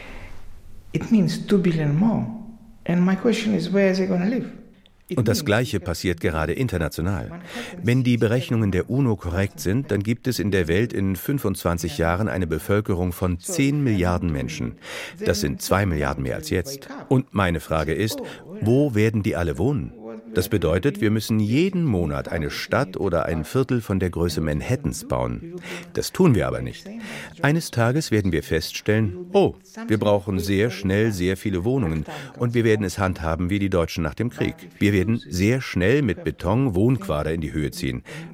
It means two billion more. And my question is, where are they gonna live? Und das Gleiche passiert gerade international. Wenn die Berechnungen der UNO korrekt sind, dann gibt es in der Welt in fünfundzwanzig Jahren eine Bevölkerung von zehn Milliarden Menschen. Das sind zwei Milliarden mehr als jetzt. Und meine Frage ist, wo werden die alle wohnen? Das bedeutet, wir müssen jeden Monat eine Stadt oder ein Viertel von der Größe Manhattans bauen. Das tun wir aber nicht. Eines Tages werden wir feststellen, oh, wir brauchen sehr schnell sehr viele Wohnungen und wir werden es handhaben wie die Deutschen nach dem Krieg. Wir werden sehr schnell mit Beton Wohnquader in die Höhe ziehen.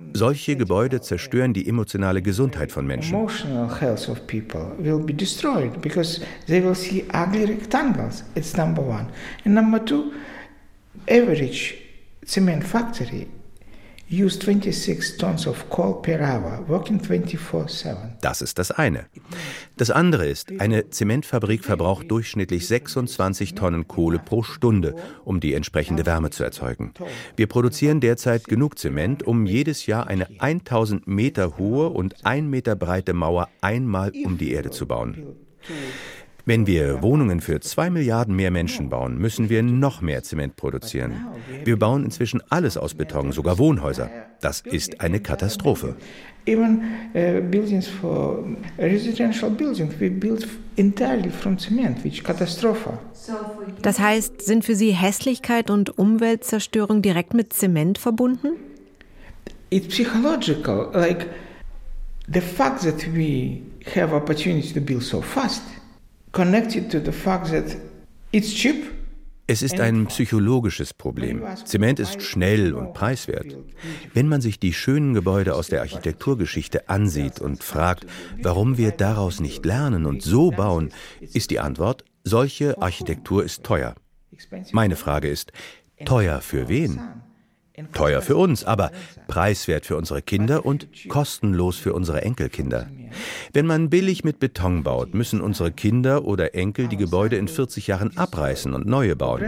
Solche Gebäude zerstören die emotionale Gesundheit von Menschen. Emotional health of people will be destroyed because they will see ugly rectangles. It's number one. And number two, average cement factory use twenty-six tons of coal per hour, working twenty-four seven. Das ist das eine. Das andere ist, eine Zementfabrik verbraucht durchschnittlich sechsundzwanzig Tonnen Kohle pro Stunde, um die entsprechende Wärme zu erzeugen. Wir produzieren derzeit genug Zement, um jedes Jahr eine tausend Meter hohe und ein Meter breite Mauer einmal um die Erde zu bauen. Wenn wir Wohnungen für zwei Milliarden mehr Menschen bauen, müssen wir noch mehr Zement produzieren. Wir bauen inzwischen alles aus Beton, sogar Wohnhäuser. Das ist eine Katastrophe. Even uh, buildings for residential buildings, we build entirely from cement, which is Katastrophe. Das heißt, sind für Sie Hässlichkeit und Umweltzerstörung direkt mit Zement verbunden? It's psychological, like the fact that we have opportunity to build so fast. Connected to the fact that it's cheap. Es ist ein psychologisches Problem. Zement ist schnell und preiswert. Wenn man sich die schönen Gebäude aus der Architekturgeschichte ansieht und fragt, warum wir daraus nicht lernen und so bauen, ist die Antwort, solche Architektur ist teuer. Meine Frage ist, teuer für wen? Teuer für uns, aber preiswert für unsere Kinder und kostenlos für unsere Enkelkinder. Wenn man billig mit Beton baut, müssen unsere Kinder oder Enkel die Gebäude in vierzig Jahren abreißen und neue bauen.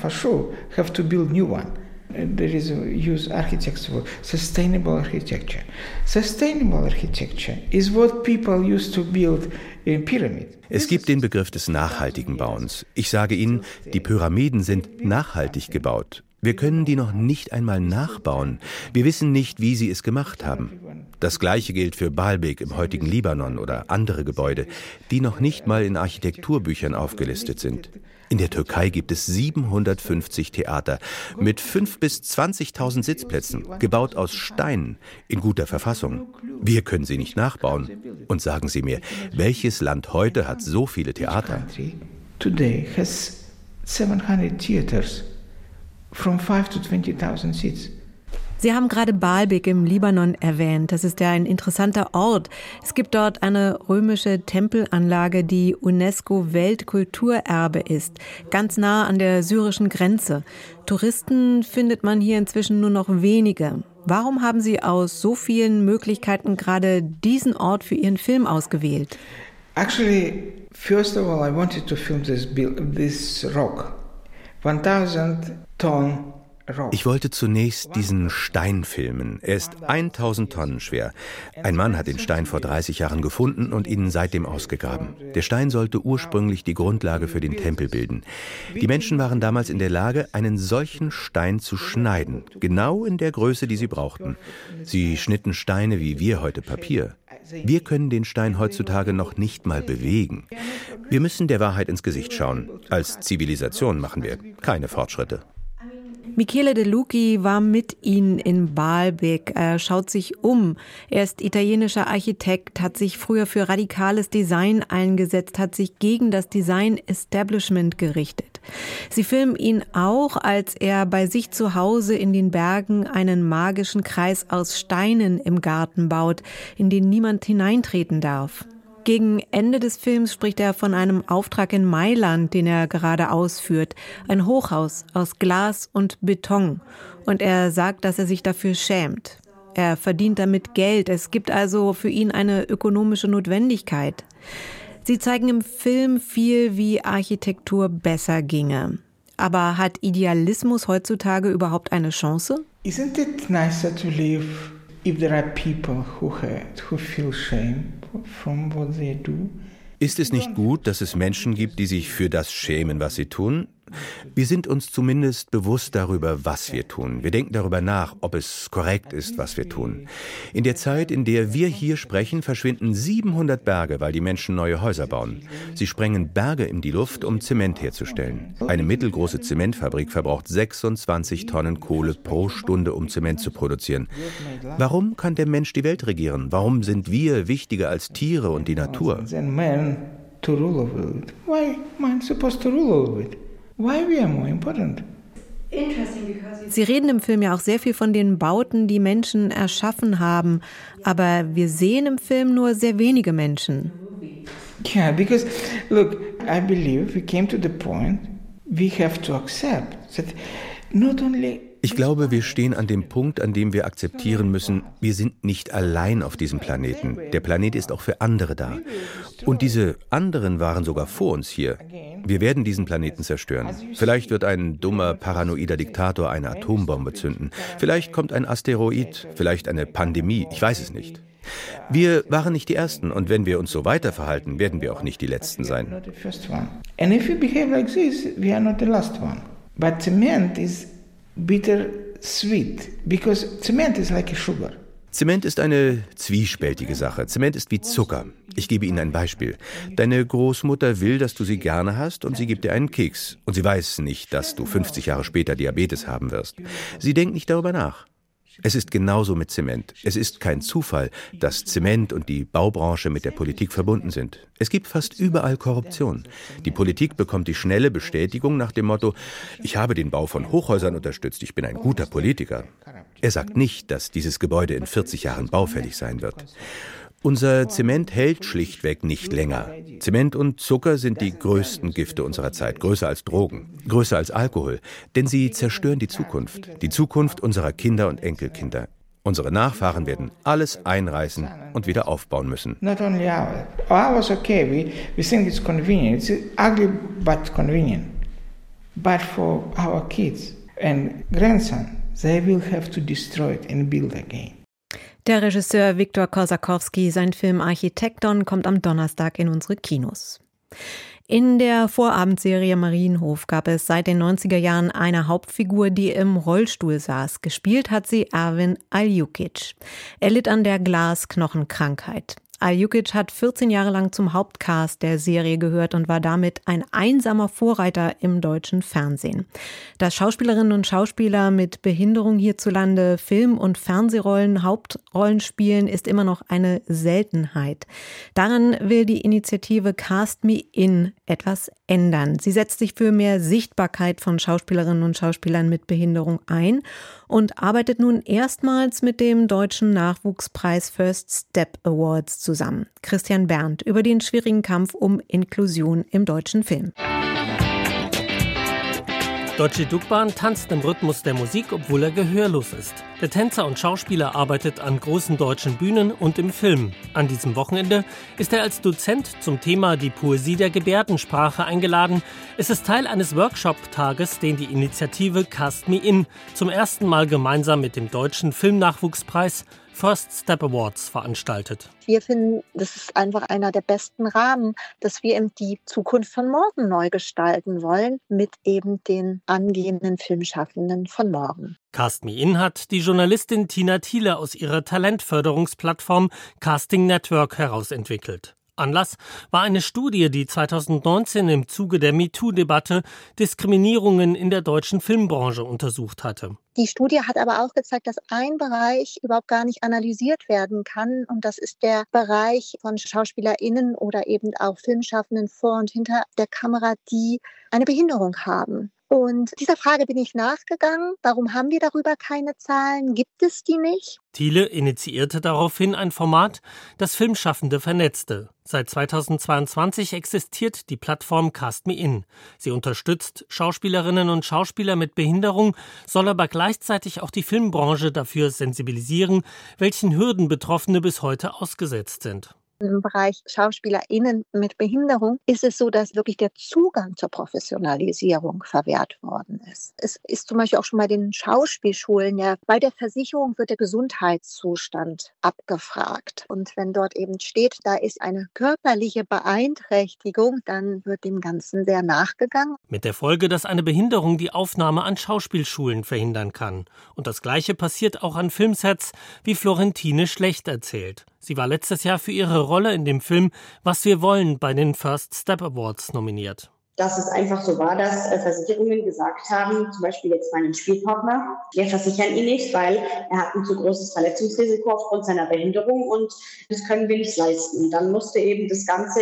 There is a use architecture, sustainable architecture. Sustainable architecture is what people used to build in pyramid. Es gibt den Begriff des nachhaltigen Bauens. Ich sage Ihnen, die Pyramiden sind nachhaltig gebaut. Wir können die noch nicht einmal nachbauen. Wir wissen nicht, wie sie es gemacht haben. Das Gleiche gilt für Baalbek im heutigen Libanon oder andere Gebäude, die noch nicht mal in Architekturbüchern aufgelistet sind. In der Türkei gibt es siebenhundertfünfzig Theater mit fünftausend bis zwanzigtausend Sitzplätzen, gebaut aus Steinen, in guter Verfassung. Wir können sie nicht nachbauen. Und sagen Sie mir, welches Land heute hat so viele Theater? Today has seven hundred theaters from five to twenty thousand seats. Sie haben gerade Baalbek im Libanon erwähnt. Das ist ja ein interessanter Ort. Es gibt dort eine römische Tempelanlage, die UNESCO-Weltkulturerbe ist, ganz nah an der syrischen Grenze. Touristen findet man hier inzwischen nur noch wenige. Warum haben Sie aus so vielen Möglichkeiten gerade diesen Ort für Ihren Film ausgewählt? Actually, first of all, I wanted to film this, this rock. tausend Tonnen. Ich wollte zunächst diesen Stein filmen. Er ist tausend Tonnen schwer. Ein Mann hat den Stein vor dreißig Jahren gefunden und ihn seitdem ausgegraben. Der Stein sollte ursprünglich die Grundlage für den Tempel bilden. Die Menschen waren damals in der Lage, einen solchen Stein zu schneiden, genau in der Größe, die sie brauchten. Sie schnitten Steine wie wir heute Papier. Wir können den Stein heutzutage noch nicht mal bewegen. Wir müssen der Wahrheit ins Gesicht schauen. Als Zivilisation machen wir keine Fortschritte. Michele De Lucchi war mit Ihnen in Baalbek. Er schaut sich um. Er ist italienischer Architekt, hat sich früher für radikales Design eingesetzt, hat sich gegen das Design-Establishment gerichtet. Sie filmen ihn auch, als er bei sich zu Hause in den Bergen einen magischen Kreis aus Steinen im Garten baut, in den niemand hineintreten darf. Gegen Ende des Films spricht er von einem Auftrag in Mailand, den er gerade ausführt. Ein Hochhaus aus Glas und Beton. Und er sagt, dass er sich dafür schämt. Er verdient damit Geld. Es gibt also für ihn eine ökonomische Notwendigkeit. Sie zeigen im Film viel, wie Architektur besser ginge. Aber hat Idealismus heutzutage überhaupt eine Chance? Isn't it nicer to live if there are people who hurt, who feel shame from what they do? Ist es nicht gut, dass es Menschen gibt, die sich für das schämen, was sie tun? Wir sind uns zumindest bewusst darüber, was wir tun. Wir denken darüber nach, ob es korrekt ist, was wir tun. In der Zeit, in der wir hier sprechen, verschwinden siebenhundert Berge, weil die Menschen neue Häuser bauen. Sie sprengen Berge in die Luft, um Zement herzustellen. Eine mittelgroße Zementfabrik verbraucht sechsundzwanzig Tonnen Kohle pro Stunde, um Zement zu produzieren. Warum kann der Mensch die Welt regieren? Warum sind wir wichtiger als Tiere und die Natur? Why man supposed to rule over it? Why we are more important? Sie reden im Film ja auch sehr viel von den Bauten, die Menschen erschaffen haben, aber wir sehen im Film nur sehr wenige Menschen. Yeah, because look, I believe we came to the point we have to accept that not only Ich glaube, wir stehen an dem Punkt, an dem wir akzeptieren müssen, wir sind nicht allein auf diesem Planeten. Der Planet ist auch für andere da. Und diese anderen waren sogar vor uns hier. Wir werden diesen Planeten zerstören. Vielleicht wird ein dummer, paranoider Diktator eine Atombombe zünden. Vielleicht kommt ein Asteroid, vielleicht eine Pandemie, ich weiß es nicht. Wir waren nicht die Ersten und wenn wir uns so weiterverhalten, werden wir auch nicht die Letzten sein. And if we behave like this, we are not the last one. But cement is bitter sweet, because cement is like a sugar. Zement ist eine zwiespältige Sache. Zement ist wie Zucker. Ich gebe Ihnen ein Beispiel. Deine Großmutter will, dass du sie gerne hast und sie gibt dir einen Keks. Und sie weiß nicht, dass du fünfzig Jahre später Diabetes haben wirst. Sie denkt nicht darüber nach. Es ist genauso mit Zement. Es ist kein Zufall, dass Zement und die Baubranche mit der Politik verbunden sind. Es gibt fast überall Korruption. Die Politik bekommt die schnelle Bestätigung nach dem Motto, ich habe den Bau von Hochhäusern unterstützt, ich bin ein guter Politiker. Er sagt nicht, dass dieses Gebäude in vierzig Jahren baufällig sein wird. Unser Zement hält schlichtweg nicht länger. Zement und Zucker sind die größten Gifte unserer Zeit, größer als Drogen, größer als Alkohol, denn sie zerstören die Zukunft, die Zukunft unserer Kinder und Enkelkinder. Unsere Nachfahren werden alles einreißen und wieder aufbauen müssen. Not only ours. Ours okay, we, we think it's convenient. It's ugly but convenient. But for our kids and grandson, they will have to destroy it and build again. Der Regisseur Viktor Korsakowski, sein Film Architekton kommt am Donnerstag in unsere Kinos. In der Vorabendserie Marienhof gab es seit den neunziger Jahren eine Hauptfigur, die im Rollstuhl saß. Gespielt hat sie Erwin Aljukic. Er litt an der Glasknochenkrankheit. Aljukic hat vierzehn Jahre lang zum Hauptcast der Serie gehört und war damit ein einsamer Vorreiter im deutschen Fernsehen. Dass Schauspielerinnen und Schauspieler mit Behinderung hierzulande Film- und Fernsehrollen Hauptrollen spielen, ist immer noch eine Seltenheit. Daran will die Initiative Cast Me In etwas ändern. Sie setzt sich für mehr Sichtbarkeit von Schauspielerinnen und Schauspielern mit Behinderung ein und arbeitet nun erstmals mit dem deutschen Nachwuchspreis First Step Awards zusammen. Christian Berndt über den schwierigen Kampf um Inklusion im deutschen Film. Dojci Dugban tanzt im Rhythmus der Musik, obwohl er gehörlos ist. Der Tänzer und Schauspieler arbeitet an großen deutschen Bühnen und im Film. An diesem Wochenende ist er als Dozent zum Thema die Poesie der Gebärdensprache eingeladen. Es ist Teil eines Workshop-Tages, den die Initiative Cast Me In zum ersten Mal gemeinsam mit dem deutschen Filmnachwuchspreis First Step Awards veranstaltet. Wir finden, das ist einfach einer der besten Rahmen, dass wir eben die Zukunft von morgen neu gestalten wollen mit eben den angehenden Filmschaffenden von morgen. Cast Me In hat die Journalistin Tina Thiele aus ihrer Talentförderungsplattform Casting Network herausentwickelt. Anlass war eine Studie, die zweitausendneunzehn im Zuge der MeToo-Debatte Diskriminierungen in der deutschen Filmbranche untersucht hatte. Die Studie hat aber auch gezeigt, dass ein Bereich überhaupt gar nicht analysiert werden kann. Und das ist der Bereich von SchauspielerInnen oder eben auch Filmschaffenden vor und hinter der Kamera, die eine Behinderung haben. Und dieser Frage bin ich nachgegangen. Warum haben wir darüber keine Zahlen? Gibt es die nicht? Thiele initiierte daraufhin ein Format, das Filmschaffende vernetzte. Seit zweitausendzweiundzwanzig existiert die Plattform Cast Me In. Sie unterstützt Schauspielerinnen und Schauspieler mit Behinderung, soll aber gleichzeitig auch die Filmbranche dafür sensibilisieren, welchen Hürden Betroffene bis heute ausgesetzt sind. Im Bereich SchauspielerInnen mit Behinderung ist es so, dass wirklich der Zugang zur Professionalisierung verwehrt worden ist. Es ist zum Beispiel auch schon bei den Schauspielschulen, ja, bei der Versicherung wird der Gesundheitszustand abgefragt. Und wenn dort eben steht, da ist eine körperliche Beeinträchtigung, dann wird dem Ganzen sehr nachgegangen. Mit der Folge, dass eine Behinderung die Aufnahme an Schauspielschulen verhindern kann. Und das Gleiche passiert auch an Filmsets, wie Florentine Schlecht erzählt. Sie war letztes Jahr für ihre Rolle in dem Film Was wir wollen bei den First Step Awards nominiert. dass es einfach so war, dass Versicherungen gesagt haben, zum Beispiel jetzt meinen Spielpartner, wir versichern ihn nicht, weil er hat ein zu großes Verletzungsrisiko aufgrund seiner Behinderung und das können wir nicht leisten. Und dann musste eben das ganze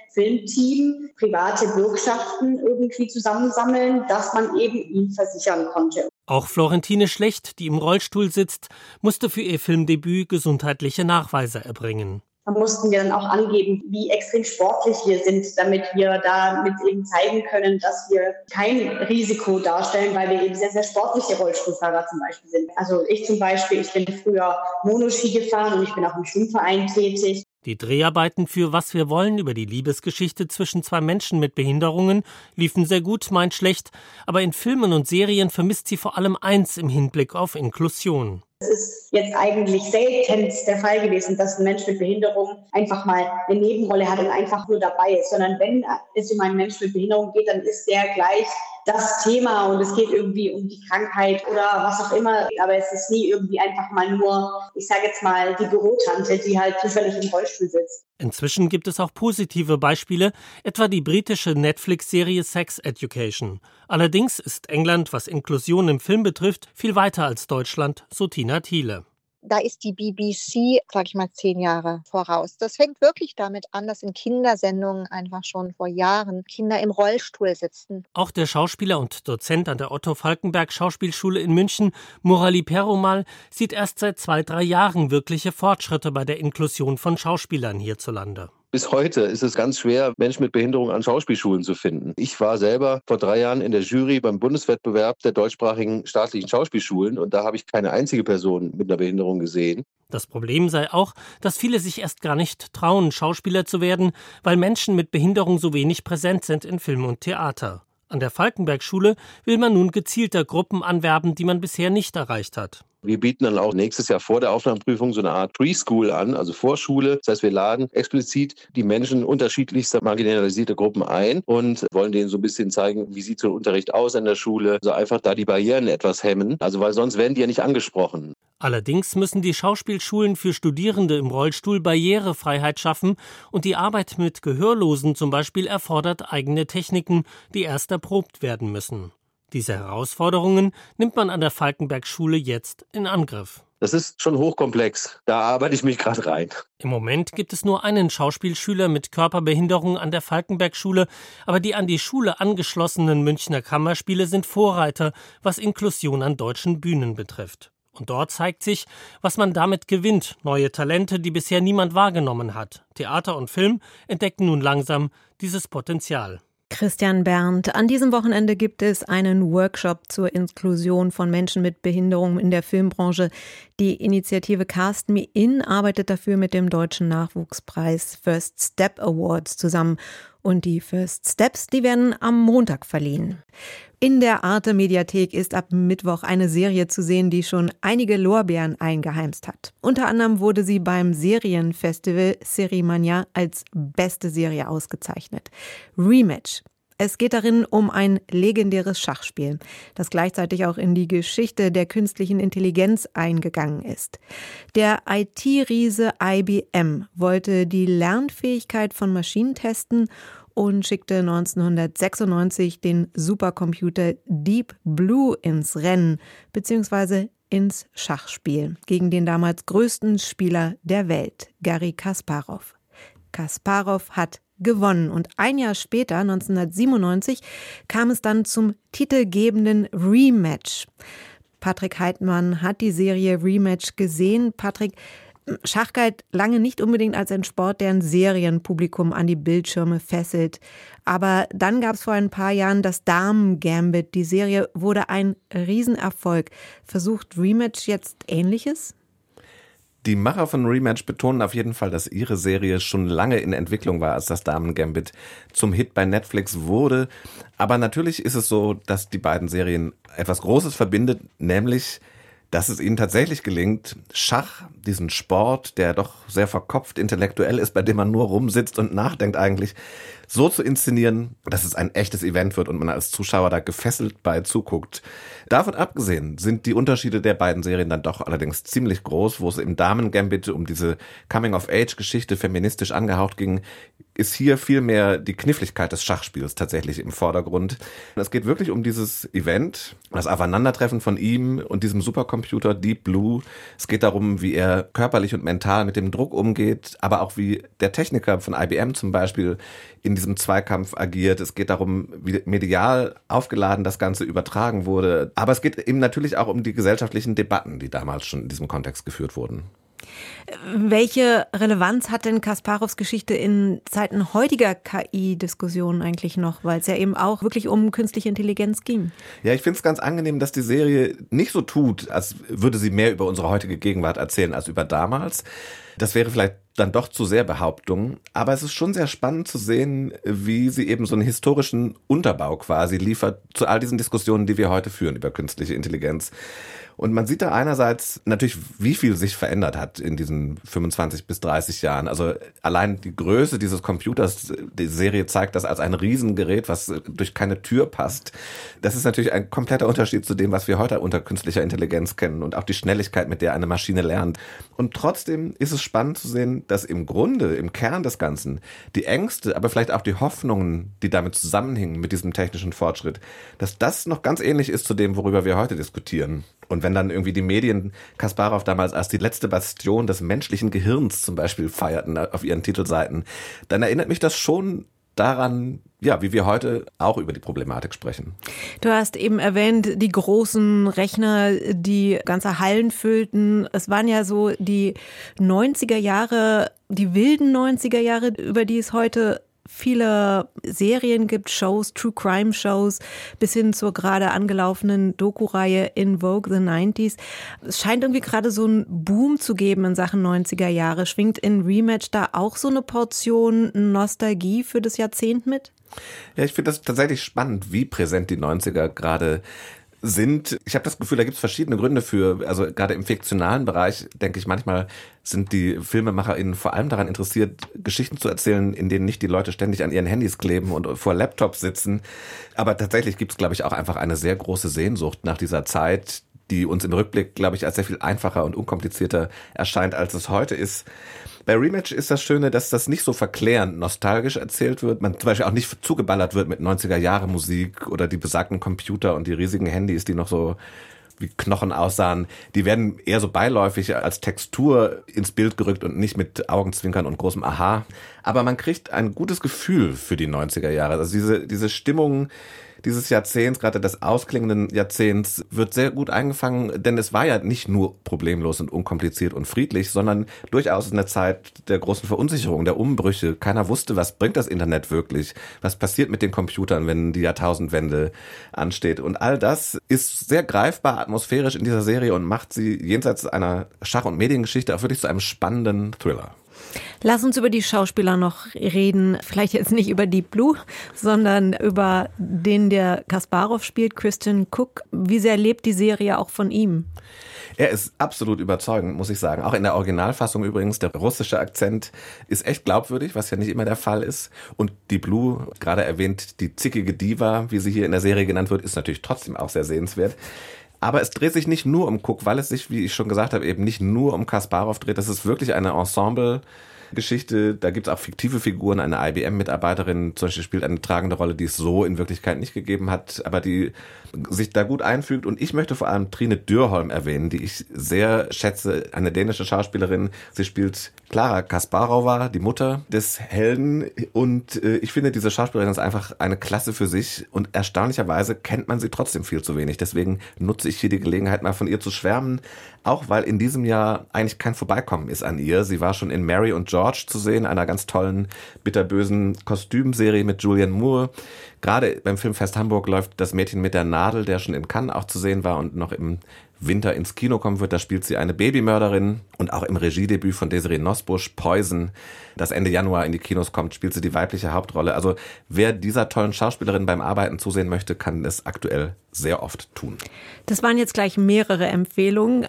Filmteam private Bürgschaften irgendwie zusammensammeln, dass man eben ihn versichern konnte. Auch Florentine Schlecht, die im Rollstuhl sitzt, musste für ihr Filmdebüt gesundheitliche Nachweise erbringen. Da mussten wir dann auch angeben, wie extrem sportlich wir sind, damit wir damit eben zeigen können, dass wir kein Risiko darstellen, weil wir eben sehr, sehr sportliche Rollstuhlfahrer zum Beispiel sind. Also ich zum Beispiel, ich bin früher Monoski gefahren und ich bin auch im Schwimmverein tätig. Die Dreharbeiten für Was wir wollen über die Liebesgeschichte zwischen zwei Menschen mit Behinderungen liefen sehr gut, meint Schlecht, aber in Filmen und Serien vermisst sie vor allem eins im Hinblick auf Inklusion. Es ist jetzt eigentlich seltenst der Fall gewesen, dass ein Mensch mit Behinderung einfach mal eine Nebenrolle hat und einfach nur dabei ist, sondern wenn es um einen Menschen mit Behinderung geht, dann ist der gleich das Thema und es geht irgendwie um die Krankheit oder was auch immer, aber es ist nie irgendwie einfach mal nur, ich sage jetzt mal, die Bürotante, die halt zufällig im Rollstuhl sitzt. Inzwischen gibt es auch positive Beispiele, etwa die britische Netflix-Serie Sex Education. Allerdings ist England, was Inklusion im Film betrifft, viel weiter als Deutschland, so Tina Thiele. Da ist die B B C, sag ich mal, zehn Jahre voraus. Das fängt wirklich damit an, dass in Kindersendungen einfach schon vor Jahren Kinder im Rollstuhl sitzen. Auch der Schauspieler und Dozent an der Otto-Falckenberg-Schauspielschule in München, Murali Perumal, sieht erst seit zwei, drei Jahren wirkliche Fortschritte bei der Inklusion von Schauspielern hierzulande. Bis heute ist es ganz schwer, Menschen mit Behinderung an Schauspielschulen zu finden. Ich war selber vor drei Jahren in der Jury beim Bundeswettbewerb der deutschsprachigen staatlichen Schauspielschulen und da habe ich keine einzige Person mit einer Behinderung gesehen. Das Problem sei auch, dass viele sich erst gar nicht trauen, Schauspieler zu werden, weil Menschen mit Behinderung so wenig präsent sind in Film und Theater. An der Falckenberg-Schule will man nun gezielter Gruppen anwerben, die man bisher nicht erreicht hat. Wir bieten dann auch nächstes Jahr vor der Aufnahmeprüfung so eine Art Preschool an, also Vorschule. Das heißt, wir laden explizit die Menschen unterschiedlichster marginalisierter Gruppen ein und wollen denen so ein bisschen zeigen, wie sieht so ein Unterricht aus in der Schule. Also einfach da die Barrieren etwas hemmen, also weil sonst werden die ja nicht angesprochen. Allerdings müssen die Schauspielschulen für Studierende im Rollstuhl Barrierefreiheit schaffen und die Arbeit mit Gehörlosen zum Beispiel erfordert eigene Techniken, die erst erprobt werden müssen. Diese Herausforderungen nimmt man an der Falckenberg-Schule jetzt in Angriff. Das ist schon hochkomplex. Da arbeite ich mich gerade rein. Im Moment gibt es nur einen Schauspielschüler mit Körperbehinderung an der Falckenberg-Schule, aber die an die Schule angeschlossenen Münchner Kammerspiele sind Vorreiter, was Inklusion an deutschen Bühnen betrifft. Und dort zeigt sich, was man damit gewinnt. Neue Talente, die bisher niemand wahrgenommen hat. Theater und Film entdecken nun langsam dieses Potenzial. Christian Berndt, an diesem Wochenende gibt es einen Workshop zur Inklusion von Menschen mit Behinderung in der Filmbranche. Die Initiative Cast Me In arbeitet dafür mit dem Deutschen Nachwuchspreis First Step Awards zusammen. Und die First Steps, die werden am Montag verliehen. In der Arte-Mediathek ist ab Mittwoch eine Serie zu sehen, die schon einige Lorbeeren eingeheimst hat. Unter anderem wurde sie beim Serienfestival Série als beste Serie ausgezeichnet. Rematch. Es geht darin um ein legendäres Schachspiel, das gleichzeitig auch in die Geschichte der künstlichen Intelligenz eingegangen ist. Der I T-Riese I B M wollte die Lernfähigkeit von Maschinen testen und schickte neunzehnhundertsechsundneunzig den Supercomputer Deep Blue ins Rennen bzw. ins Schachspiel gegen den damals größten Spieler der Welt, Garry Kasparov. Kasparov hat gewonnen und ein Jahr später, neunzehnhundertsiebenundneunzig, kam es dann zum titelgebenden Rematch. Patrick Heitmann hat die Serie Rematch gesehen. Patrick, Schach galt lange nicht unbedingt als ein Sport, der ein Serienpublikum an die Bildschirme fesselt. Aber dann gab es vor ein paar Jahren das Damen-Gambit. Die Serie wurde ein Riesenerfolg. Versucht Rematch jetzt Ähnliches? Die Macher von Rematch betonen auf jeden Fall, dass ihre Serie schon lange in Entwicklung war, als das Damen-Gambit zum Hit bei Netflix wurde. Aber natürlich ist es so, dass die beiden Serien etwas Großes verbindet, nämlich dass es ihnen tatsächlich gelingt, Schach, diesen Sport, der doch sehr verkopft intellektuell ist, bei dem man nur rumsitzt und nachdenkt eigentlich, so zu inszenieren, dass es ein echtes Event wird und man als Zuschauer da gefesselt bei zuguckt. Davon abgesehen sind die Unterschiede der beiden Serien dann doch allerdings ziemlich groß, wo es im Damen-Gambit um diese Coming-of-Age-Geschichte feministisch angehaucht ging, ist hier viel mehr die Kniffligkeit des Schachspiels tatsächlich im Vordergrund. Es geht wirklich um dieses Event, das Aufeinandertreffen von ihm und diesem Supercomputer Deep Blue. Es geht darum, wie er körperlich und mental mit dem Druck umgeht, aber auch wie der Techniker von I B M zum Beispiel in diesem Zweikampf agiert. Es geht darum, wie medial aufgeladen das Ganze übertragen wurde. Aber es geht eben natürlich auch um die gesellschaftlichen Debatten, die damals schon in diesem Kontext geführt wurden. Welche Relevanz hat denn Kasparows Geschichte in Zeiten heutiger K I-Diskussionen eigentlich noch? Weil es ja eben auch wirklich um künstliche Intelligenz ging. Ja, ich finde es ganz angenehm, dass die Serie nicht so tut, als würde sie mehr über unsere heutige Gegenwart erzählen als über damals. Das wäre vielleicht dann doch zu sehr Behauptung. Aber es ist schon sehr spannend zu sehen, wie sie eben so einen historischen Unterbau quasi liefert zu all diesen Diskussionen, die wir heute führen über künstliche Intelligenz. Und man sieht da einerseits natürlich, wie viel sich verändert hat in diesen fünfundzwanzig bis dreißig Jahren. Also allein die Größe dieses Computers, die Serie zeigt das als ein Riesengerät, was durch keine Tür passt. Das ist natürlich ein kompletter Unterschied zu dem, was wir heute unter künstlicher Intelligenz kennen und auch die Schnelligkeit, mit der eine Maschine lernt. Und trotzdem ist es spannend zu sehen, dass im Grunde, im Kern des Ganzen, die Ängste, aber vielleicht auch die Hoffnungen, die damit zusammenhängen mit diesem technischen Fortschritt, dass das noch ganz ähnlich ist zu dem, worüber wir heute diskutieren. Und wenn dann irgendwie die Medien Kasparow damals als die letzte Bastion des menschlichen Gehirns zum Beispiel feierten auf ihren Titelseiten, dann erinnert mich das schon daran, ja, wie wir heute auch über die Problematik sprechen. Du hast eben erwähnt, die großen Rechner, die ganze Hallen füllten. Es waren ja so die neunziger Jahre, die wilden neunziger Jahre, über die es heute viele Serien gibt, Shows, True-Crime-Shows, bis hin zur gerade angelaufenen Doku-Reihe In Vogue the neunziger. Es scheint irgendwie gerade so einen Boom zu geben in Sachen neunziger Jahre. Schwingt in Rematch da auch so eine Portion Nostalgie für das Jahrzehnt mit? Ja, ich finde das tatsächlich spannend, wie präsent die neunziger gerade sind. Ich habe das Gefühl, da gibt es verschiedene Gründe für. Also gerade im fiktionalen Bereich, denke ich, manchmal sind die FilmemacherInnen vor allem daran interessiert, Geschichten zu erzählen, in denen nicht die Leute ständig an ihren Handys kleben und vor Laptops sitzen. Aber tatsächlich gibt es, glaube ich, auch einfach eine sehr große Sehnsucht nach dieser Zeit, die uns im Rückblick, glaube ich, als sehr viel einfacher und unkomplizierter erscheint, als es heute ist. Bei Rematch ist das Schöne, dass das nicht so verklärend nostalgisch erzählt wird. Man zum Beispiel auch nicht zugeballert wird mit neunziger-Jahre-Musik oder die besagten Computer und die riesigen Handys, die noch so wie Knochen aussahen. Die werden eher so beiläufig als Textur ins Bild gerückt und nicht mit Augenzwinkern und großem Aha. Aber man kriegt ein gutes Gefühl für die neunziger Jahre. Also diese, diese Stimmung dieses Jahrzehnts, gerade des ausklingenden Jahrzehnts, wird sehr gut eingefangen, denn es war ja nicht nur problemlos und unkompliziert und friedlich, sondern durchaus eine Zeit der großen Verunsicherung, der Umbrüche. Keiner wusste, was bringt das Internet wirklich? Was passiert mit den Computern, wenn die Jahrtausendwende ansteht? Und all das ist sehr greifbar atmosphärisch in dieser Serie und macht sie jenseits einer Schach- und Mediengeschichte auch wirklich zu einem spannenden Thriller. Lass uns über die Schauspieler noch reden. Vielleicht jetzt nicht über Deep Blue, sondern über den, der Kasparow spielt, Christian Cook. Wie sehr lebt die Serie auch von ihm? Er ist absolut überzeugend, muss ich sagen. Auch in der Originalfassung übrigens. Der russische Akzent ist echt glaubwürdig, was ja nicht immer der Fall ist. Und Deep Blue, gerade erwähnt, die zickige Diva, wie sie hier in der Serie genannt wird, ist natürlich trotzdem auch sehr sehenswert. Aber es dreht sich nicht nur um Cook, weil es sich, wie ich schon gesagt habe, eben nicht nur um Kasparow dreht. Das ist wirklich eine Ensemble-Geschichte. Da gibt es auch fiktive Figuren. Eine I B M-Mitarbeiterin zum Beispiel spielt eine tragende Rolle, die es so in Wirklichkeit nicht gegeben hat, aber die sich da gut einfügt. Und ich möchte vor allem Trine Dyrholm erwähnen, die ich sehr schätze, eine dänische Schauspielerin. Sie spielt Klara Kasparova, die Mutter des Helden. Und äh, ich finde, diese Schauspielerin ist einfach eine Klasse für sich. Und erstaunlicherweise kennt man sie trotzdem viel zu wenig. Deswegen nutze ich hier die Gelegenheit, mal von ihr zu schwärmen. Auch weil in diesem Jahr eigentlich kein Vorbeikommen ist an ihr. Sie war schon in Mary und George zu sehen, einer ganz tollen, bitterbösen Kostümserie mit Julianne Moore. Gerade beim Filmfest Hamburg läuft Das Mädchen mit der Nadel, der schon in Cannes auch zu sehen war und noch im Winter ins Kino kommen wird. Da spielt sie eine Babymörderin. Und auch im Regiedebüt von Desiree Nosbusch, Poison, das Ende Januar in die Kinos kommt, spielt sie die weibliche Hauptrolle. Also wer dieser tollen Schauspielerin beim Arbeiten zusehen möchte, kann es aktuell sehr oft tun. Das waren jetzt gleich mehrere Empfehlungen,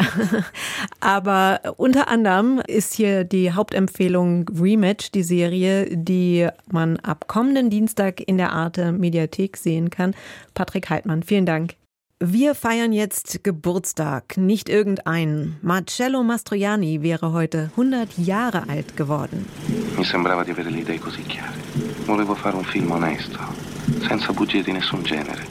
aber unter anderem ist hier die Hauptempfehlung Rematch, die Serie, die man ab kommenden Dienstag in der Arte Mediathek sehen kann. Patrick Heitmann, vielen Dank. Wir feiern jetzt Geburtstag, nicht irgendeinen. Marcello Mastroianni wäre heute hundert Jahre alt geworden. Mi sembrava di avere le idee così chiare. Volevo fare un film onesto, senza bugie di nessun genere.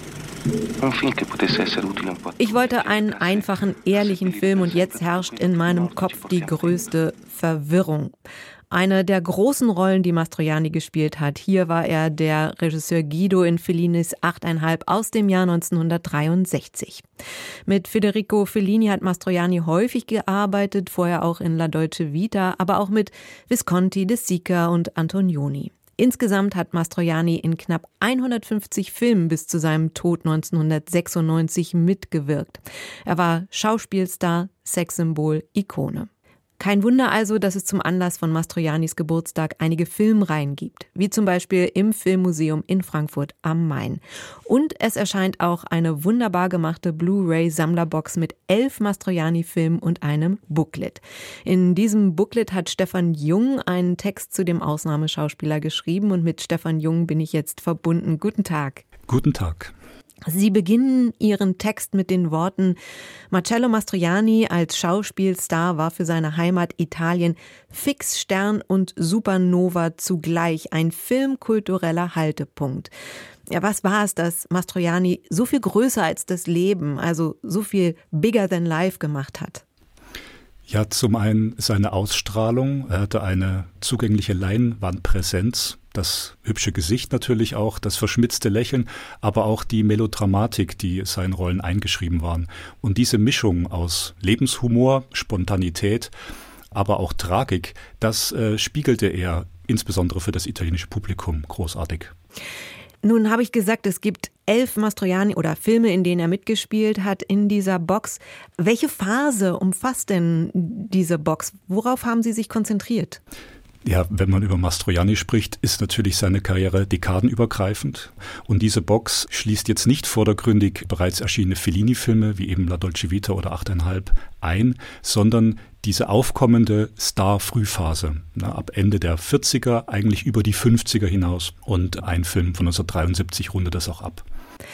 Un film che potesse essere utile un po'. Ich wollte einen einfachen, ehrlichen Film und jetzt herrscht in meinem Kopf die größte Verwirrung. Eine der großen Rollen, die Mastroianni gespielt hat. Hier war er der Regisseur Guido in Fellinis achteinhalb aus dem Jahr neunzehnhundertdreiundsechzig. Mit Federico Fellini hat Mastroianni häufig gearbeitet, vorher auch in La Dolce Vita, aber auch mit Visconti, De Sica und Antonioni. Insgesamt hat Mastroianni in knapp hundertfünfzig Filmen bis zu seinem Tod neunzehnhundertsechsundneunzig mitgewirkt. Er war Schauspielstar, Sexsymbol, Ikone. Kein Wunder also, dass es zum Anlass von Mastroiannis Geburtstag einige Filmreihen gibt, wie zum Beispiel im Filmmuseum in Frankfurt am Main. Und es erscheint auch eine wunderbar gemachte Blu-ray-Sammlerbox mit elf Mastroianni-Filmen und einem Booklet. In diesem Booklet hat Stefan Jung einen Text zu dem Ausnahmeschauspieler geschrieben und mit Stefan Jung bin ich jetzt verbunden. Guten Tag. Guten Tag. Sie beginnen Ihren Text mit den Worten: Marcello Mastroianni als Schauspielstar war für seine Heimat Italien Fixstern und Supernova zugleich, ein filmkultureller Haltepunkt. Ja, was war es, dass Mastroianni so viel größer als das Leben, also so viel bigger than life gemacht hat? Ja, zum einen seine Ausstrahlung. Er hatte eine zugängliche Leinwandpräsenz, das hübsche Gesicht natürlich auch, das verschmitzte Lächeln, aber auch die Melodramatik, die seinen Rollen eingeschrieben waren. Und diese Mischung aus Lebenshumor, Spontanität, aber auch Tragik, das äh, spiegelte er insbesondere für das italienische Publikum großartig. Nun habe ich gesagt, es gibt elf Mastroianni oder Filme, in denen er mitgespielt hat in dieser Box. Welche Phase umfasst denn diese Box? Worauf haben Sie sich konzentriert? Ja, wenn man über Mastroianni spricht, ist natürlich seine Karriere dekadenübergreifend. Und diese Box schließt jetzt nicht vordergründig bereits erschienene Fellini-Filme wie eben La Dolce Vita oder achteinhalb ein, sondern diese aufkommende Star-Frühphase, na, ab Ende der vierziger, eigentlich über die fünfziger hinaus. Und ein Film von neunzehnhundertdreiundsiebzig rundet das auch ab.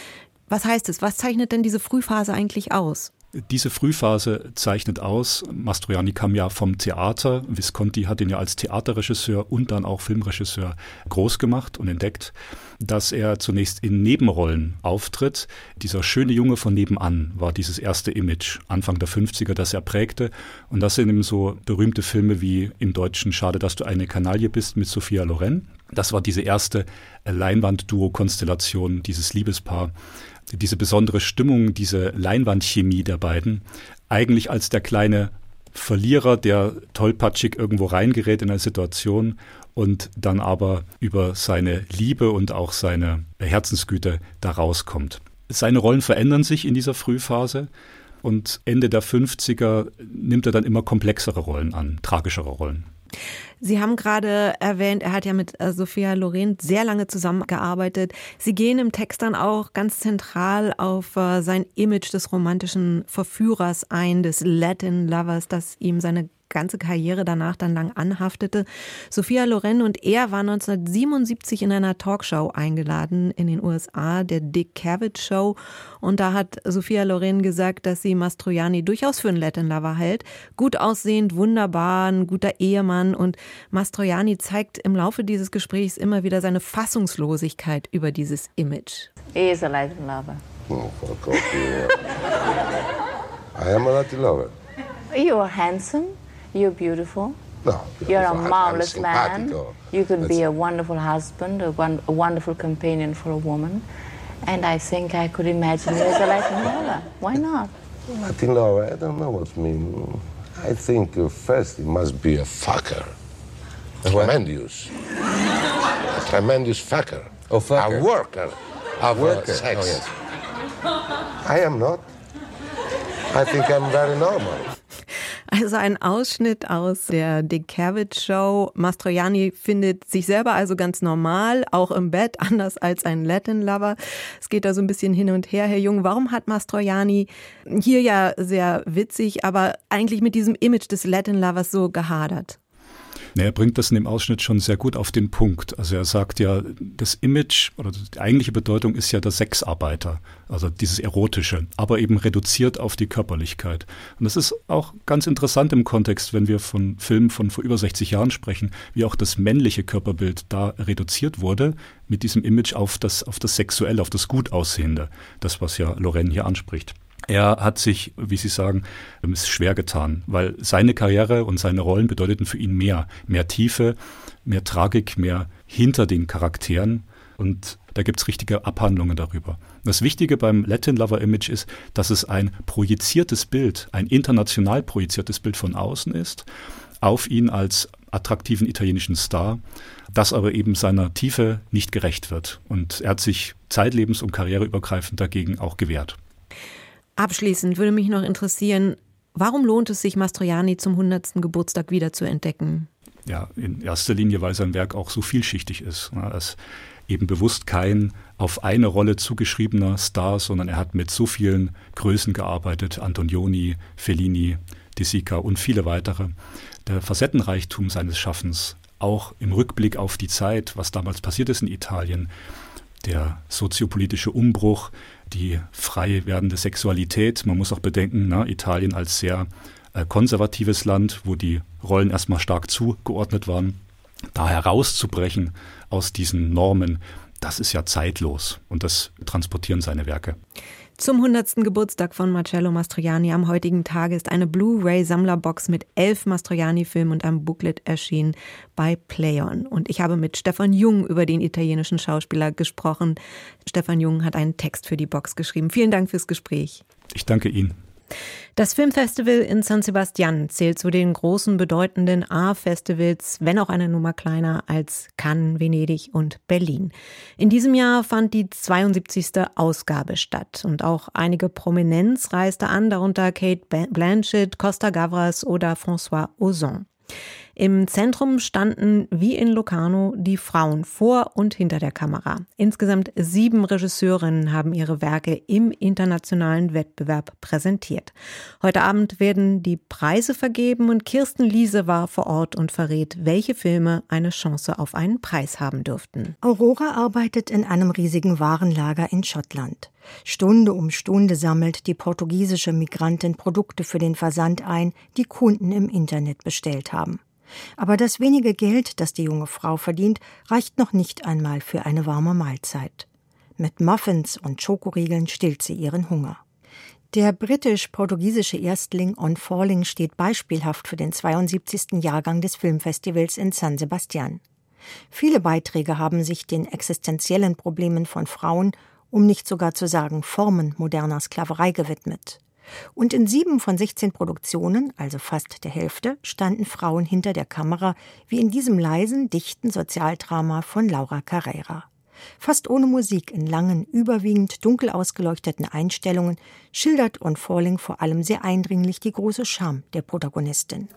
Was heißt es? Was zeichnet denn diese Frühphase eigentlich aus? Diese Frühphase zeichnet aus, Mastroianni kam ja vom Theater, Visconti hat ihn ja als Theaterregisseur und dann auch Filmregisseur groß gemacht und entdeckt, dass er zunächst in Nebenrollen auftritt. Dieser schöne Junge von nebenan war dieses erste Image, Anfang der fünfziger, das er prägte. Und das sind eben so berühmte Filme wie im Deutschen Schade, dass du eine Kanaille bist mit Sophia Loren. Das war diese erste Leinwand-Duo-Konstellation, dieses Liebespaar. Diese besondere Stimmung, diese Leinwandchemie der beiden, eigentlich als der kleine Verlierer, der tollpatschig irgendwo reingerät in eine Situation und dann aber über seine Liebe und auch seine Herzensgüte da rauskommt. Seine Rollen verändern sich in dieser Frühphase und Ende der fünfziger nimmt er dann immer komplexere Rollen an, tragischere Rollen. Sie haben gerade erwähnt, er hat ja mit Sophia Loren sehr lange zusammengearbeitet. Sie gehen im Text dann auch ganz zentral auf sein Image des romantischen Verführers ein, des Latin Lovers, das ihm seine ganze Karriere danach dann lang anhaftete. Sophia Loren und er waren neunzehnhundertsiebenundsiebzig in einer Talkshow eingeladen in den U S A, der Dick Cavett Show. Und da hat Sophia Loren gesagt, dass sie Mastroianni durchaus für einen Latin Lover hält. Gut aussehend, wunderbar, ein guter Ehemann. Und Mastroianni zeigt im Laufe dieses Gesprächs immer wieder seine Fassungslosigkeit über dieses Image. He is a Latin lover. Oh, fuck off, yeah. I am a Latin lover. You are handsome. You're beautiful. No, You're a marvelous I'm man. You could That's be a wonderful husband, a, one, a wonderful companion for a woman. And I think I could imagine you as a Latin lover. Why not? Latin lover, I don't know what I mean. I think uh, first it must be a fucker. A tremendous. a tremendous fucker. Oh, fucker. A worker. A of worker. Uh, sex. Oh, yes. I am not. I think I'm very normal. Also ein Ausschnitt aus der Dick Cavett Show. Mastroianni findet sich selber also ganz normal, auch im Bett, anders als ein Latin Lover. Es geht da so ein bisschen hin und her. Herr Jung, warum hat Mastroianni hier ja sehr witzig, aber eigentlich mit diesem Image des Latin Lovers so gehadert? Er bringt das in dem Ausschnitt schon sehr gut auf den Punkt. Also er sagt ja, das Image oder die eigentliche Bedeutung ist ja der Sexarbeiter, also dieses Erotische, aber eben reduziert auf die Körperlichkeit. Und das ist auch ganz interessant im Kontext, wenn wir von Filmen von vor über sechzig Jahren sprechen, wie auch das männliche Körperbild da reduziert wurde mit diesem Image auf das, auf das Sexuelle, auf das Gutaussehende, das, was ja Lorraine hier anspricht. Er hat sich, wie Sie sagen, es schwer getan, weil seine Karriere und seine Rollen bedeuteten für ihn mehr. Mehr Tiefe, mehr Tragik, mehr hinter den Charakteren. Und da gibt's richtige Abhandlungen darüber. Das Wichtige beim Latin Lover Image ist, dass es ein projiziertes Bild, ein international projiziertes Bild von außen ist, auf ihn als attraktiven italienischen Star, das aber eben seiner Tiefe nicht gerecht wird. Und er hat sich zeitlebens- und karriereübergreifend dagegen auch gewehrt. Abschließend würde mich noch interessieren, warum lohnt es sich, Mastroianni zum hundertsten Geburtstag wieder zu entdecken? Ja, in erster Linie, weil sein Werk auch so vielschichtig ist. Er ist eben bewusst kein auf eine Rolle zugeschriebener Star, sondern er hat mit so vielen Größen gearbeitet, Antonioni, Fellini, De Sica und viele weitere. Der Facettenreichtum seines Schaffens, auch im Rückblick auf die Zeit, was damals passiert ist in Italien, der soziopolitische Umbruch, die frei werdende Sexualität. Man muss auch bedenken, na, Italien als sehr äh, konservatives Land, wo die Rollen erstmal stark zugeordnet waren. Da herauszubrechen aus diesen Normen, das ist ja zeitlos und das transportieren seine Werke. Zum hundertsten Geburtstag von Marcello Mastroianni am heutigen Tage ist eine Blu-ray-Sammlerbox mit elf Mastroianni-Filmen und einem Booklet erschienen bei Play-On. Und ich habe mit Stefan Jung über den italienischen Schauspieler gesprochen. Stefan Jung hat einen Text für die Box geschrieben. Vielen Dank fürs Gespräch. Ich danke Ihnen. Das Filmfestival in San Sebastian zählt zu den großen, bedeutenden A-Festivals, wenn auch eine Nummer kleiner als Cannes, Venedig und Berlin. In diesem Jahr fand die zweiundsiebzigste Ausgabe statt und auch einige Prominenz reiste an, darunter Kate Blanchett, Costa Gavras oder François Ozon. Im Zentrum standen, wie in Locarno, die Frauen vor und hinter der Kamera. Insgesamt sieben Regisseurinnen haben ihre Werke im internationalen Wettbewerb präsentiert. Heute Abend werden die Preise vergeben und Kirsten Liese war vor Ort und verrät, welche Filme eine Chance auf einen Preis haben dürften. Aurora arbeitet in einem riesigen Warenlager in Schottland. Stunde um Stunde sammelt die portugiesische Migrantin Produkte für den Versand ein, die Kunden im Internet bestellt haben. Aber das wenige Geld, das die junge Frau verdient, reicht noch nicht einmal für eine warme Mahlzeit. Mit Muffins und Schokoriegeln stillt sie ihren Hunger. Der britisch-portugiesische Erstling On Falling steht beispielhaft für den zweiundsiebzigsten Jahrgang des Filmfestivals in San Sebastian. Viele Beiträge haben sich den existenziellen Problemen von Frauen, um nicht sogar zu sagen Formen moderner Sklaverei gewidmet. Und in sieben von sechzehn Produktionen, also fast der Hälfte, standen Frauen hinter der Kamera, wie in diesem leisen, dichten Sozialdrama von Laura Carreira. Fast ohne Musik, in langen, überwiegend dunkel ausgeleuchteten Einstellungen, schildert On Falling vor allem sehr eindringlich die große Scham der Protagonistin.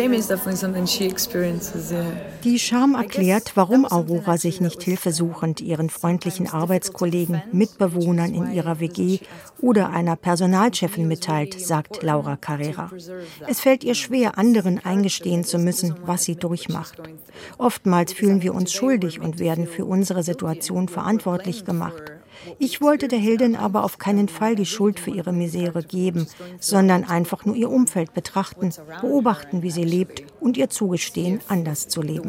Die Scham erklärt, warum Aurora sich nicht hilfesuchend ihren freundlichen Arbeitskollegen, Mitbewohnern in ihrer W G oder einer Personalchefin mitteilt, sagt Laura Carreira. Es fällt ihr schwer, anderen eingestehen zu müssen, was sie durchmacht. Oftmals fühlen wir uns schuldig und werden für unsere Situation verantwortlich gemacht. Ich wollte der Heldin aber auf keinen Fall die Schuld für ihre Misere geben, sondern einfach nur ihr Umfeld betrachten, beobachten, wie sie lebt und ihr zugestehen, anders zu leben.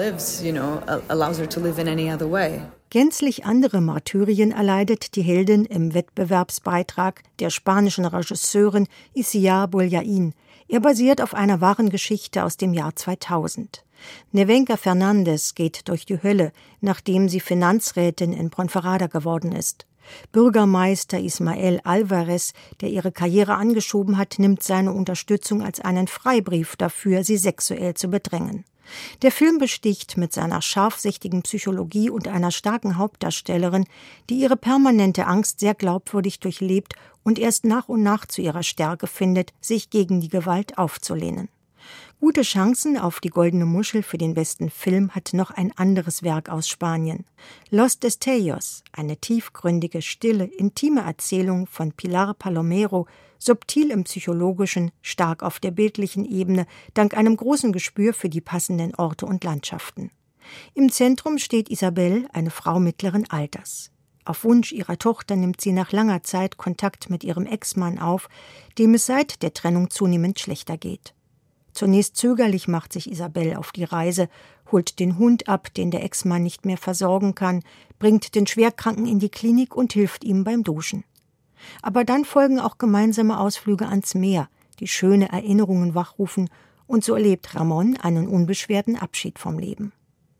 Gänzlich andere Martyrien erleidet die Heldin im Wettbewerbsbeitrag der spanischen Regisseurin Isiar Bollaín. Er basiert auf einer wahren Geschichte aus dem Jahr zweitausend. Nevenka Fernandez geht durch die Hölle, nachdem sie Finanzrätin in Ponferrada geworden ist. Bürgermeister Ismael Alvarez, der ihre Karriere angeschoben hat, nimmt seine Unterstützung als einen Freibrief dafür, sie sexuell zu bedrängen. Der Film besticht mit seiner scharfsichtigen Psychologie und einer starken Hauptdarstellerin, die ihre permanente Angst sehr glaubwürdig durchlebt und erst nach und nach zu ihrer Stärke findet, sich gegen die Gewalt aufzulehnen. Gute Chancen auf die Goldene Muschel für den besten Film hat noch ein anderes Werk aus Spanien. Los Destellos, eine tiefgründige, stille, intime Erzählung von Pilar Palomero, subtil im Psychologischen, stark auf der bildlichen Ebene, dank einem großen Gespür für die passenden Orte und Landschaften. Im Zentrum steht Isabel, eine Frau mittleren Alters. Auf Wunsch ihrer Tochter nimmt sie nach langer Zeit Kontakt mit ihrem Ex-Mann auf, dem es seit der Trennung zunehmend schlechter geht. Zunächst zögerlich macht sich Isabel auf die Reise, holt den Hund ab, den der Ex-Mann nicht mehr versorgen kann, bringt den Schwerkranken in die Klinik und hilft ihm beim Duschen. Aber dann folgen auch gemeinsame Ausflüge ans Meer, die schöne Erinnerungen wachrufen, und so erlebt Ramon einen unbeschwerten Abschied vom Leben.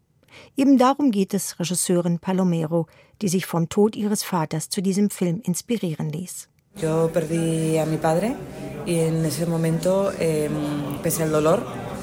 Eben darum geht es Regisseurin Palomero, die sich vom Tod ihres Vaters zu diesem Film inspirieren ließ. Yo perdí a mi padre y en ese momento, eh, pese al dolor,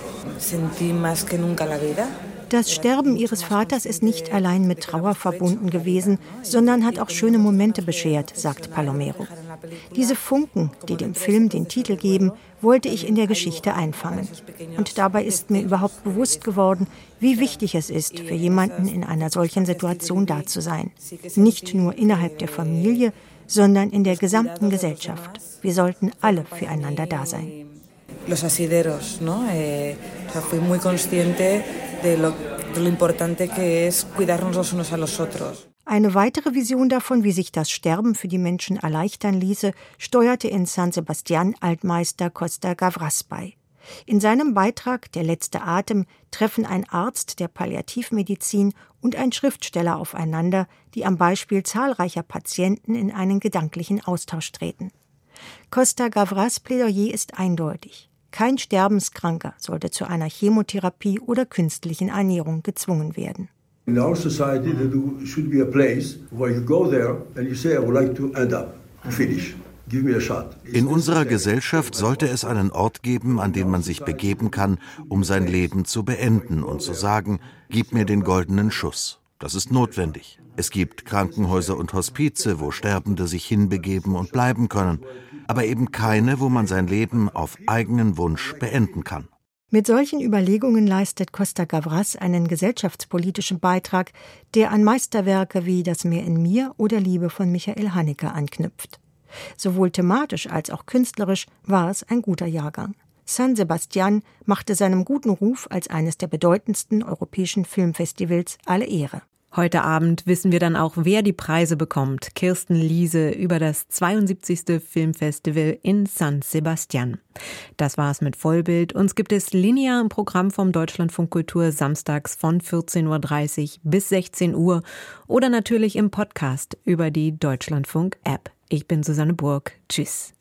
sentí más que nunca la vida. Das Sterben ihres Vaters ist nicht allein mit Trauer verbunden gewesen, sondern hat auch schöne Momente beschert, sagt Palomero. Diese Funken, die dem Film den Titel geben, wollte ich in der Geschichte einfangen. Und dabei ist mir überhaupt bewusst geworden, wie wichtig es ist, für jemanden in einer solchen Situation da zu sein. Nicht nur innerhalb der Familie, sondern in der gesamten Gesellschaft. Wir sollten alle füreinander da sein. Los asideros, ¿no? Eh, o sea, fui muy consciente de lo, de lo importante que es cuidarnos los unos a los otros. Eine weitere Vision davon, wie sich das Sterben für die Menschen erleichtern ließe, steuerte in San Sebastián Altmeister Costa Gavras bei. In seinem Beitrag »Der letzte Atem« treffen ein Arzt der Palliativmedizin und ein Schriftsteller aufeinander, die am Beispiel zahlreicher Patienten in einen gedanklichen Austausch treten. Costa Gavras Plädoyer ist eindeutig. Kein Sterbenskranker sollte zu einer Chemotherapie oder künstlichen Ernährung gezwungen werden. In our society, there should be a place where you go there and you say, I would like to end up, to finish. Give me a shot. In unserer Gesellschaft sollte es einen Ort geben, an den man sich begeben kann, um sein Leben zu beenden und zu sagen, gib mir den goldenen Schuss. Das ist notwendig. Es gibt Krankenhäuser und Hospize, wo Sterbende sich hinbegeben und bleiben können, aber eben keine, wo man sein Leben auf eigenen Wunsch beenden kann. Mit solchen Überlegungen leistet Costa Gavras einen gesellschaftspolitischen Beitrag, der an Meisterwerke wie Das Meer in mir oder Liebe von Michael Haneke anknüpft. Sowohl thematisch als auch künstlerisch war es ein guter Jahrgang. San Sebastián machte seinem guten Ruf als eines der bedeutendsten europäischen Filmfestivals alle Ehre. Heute Abend wissen wir dann auch, wer die Preise bekommt. Kirsten Liese über das zweiundsiebzigste Filmfestival in San Sebastián. Das war's mit Vollbild. Uns gibt es linear im Programm vom Deutschlandfunk Kultur samstags von vierzehn Uhr dreißig bis sechzehn Uhr oder natürlich im Podcast über die Deutschlandfunk-App. Ich bin Susanne Burg. Tschüss.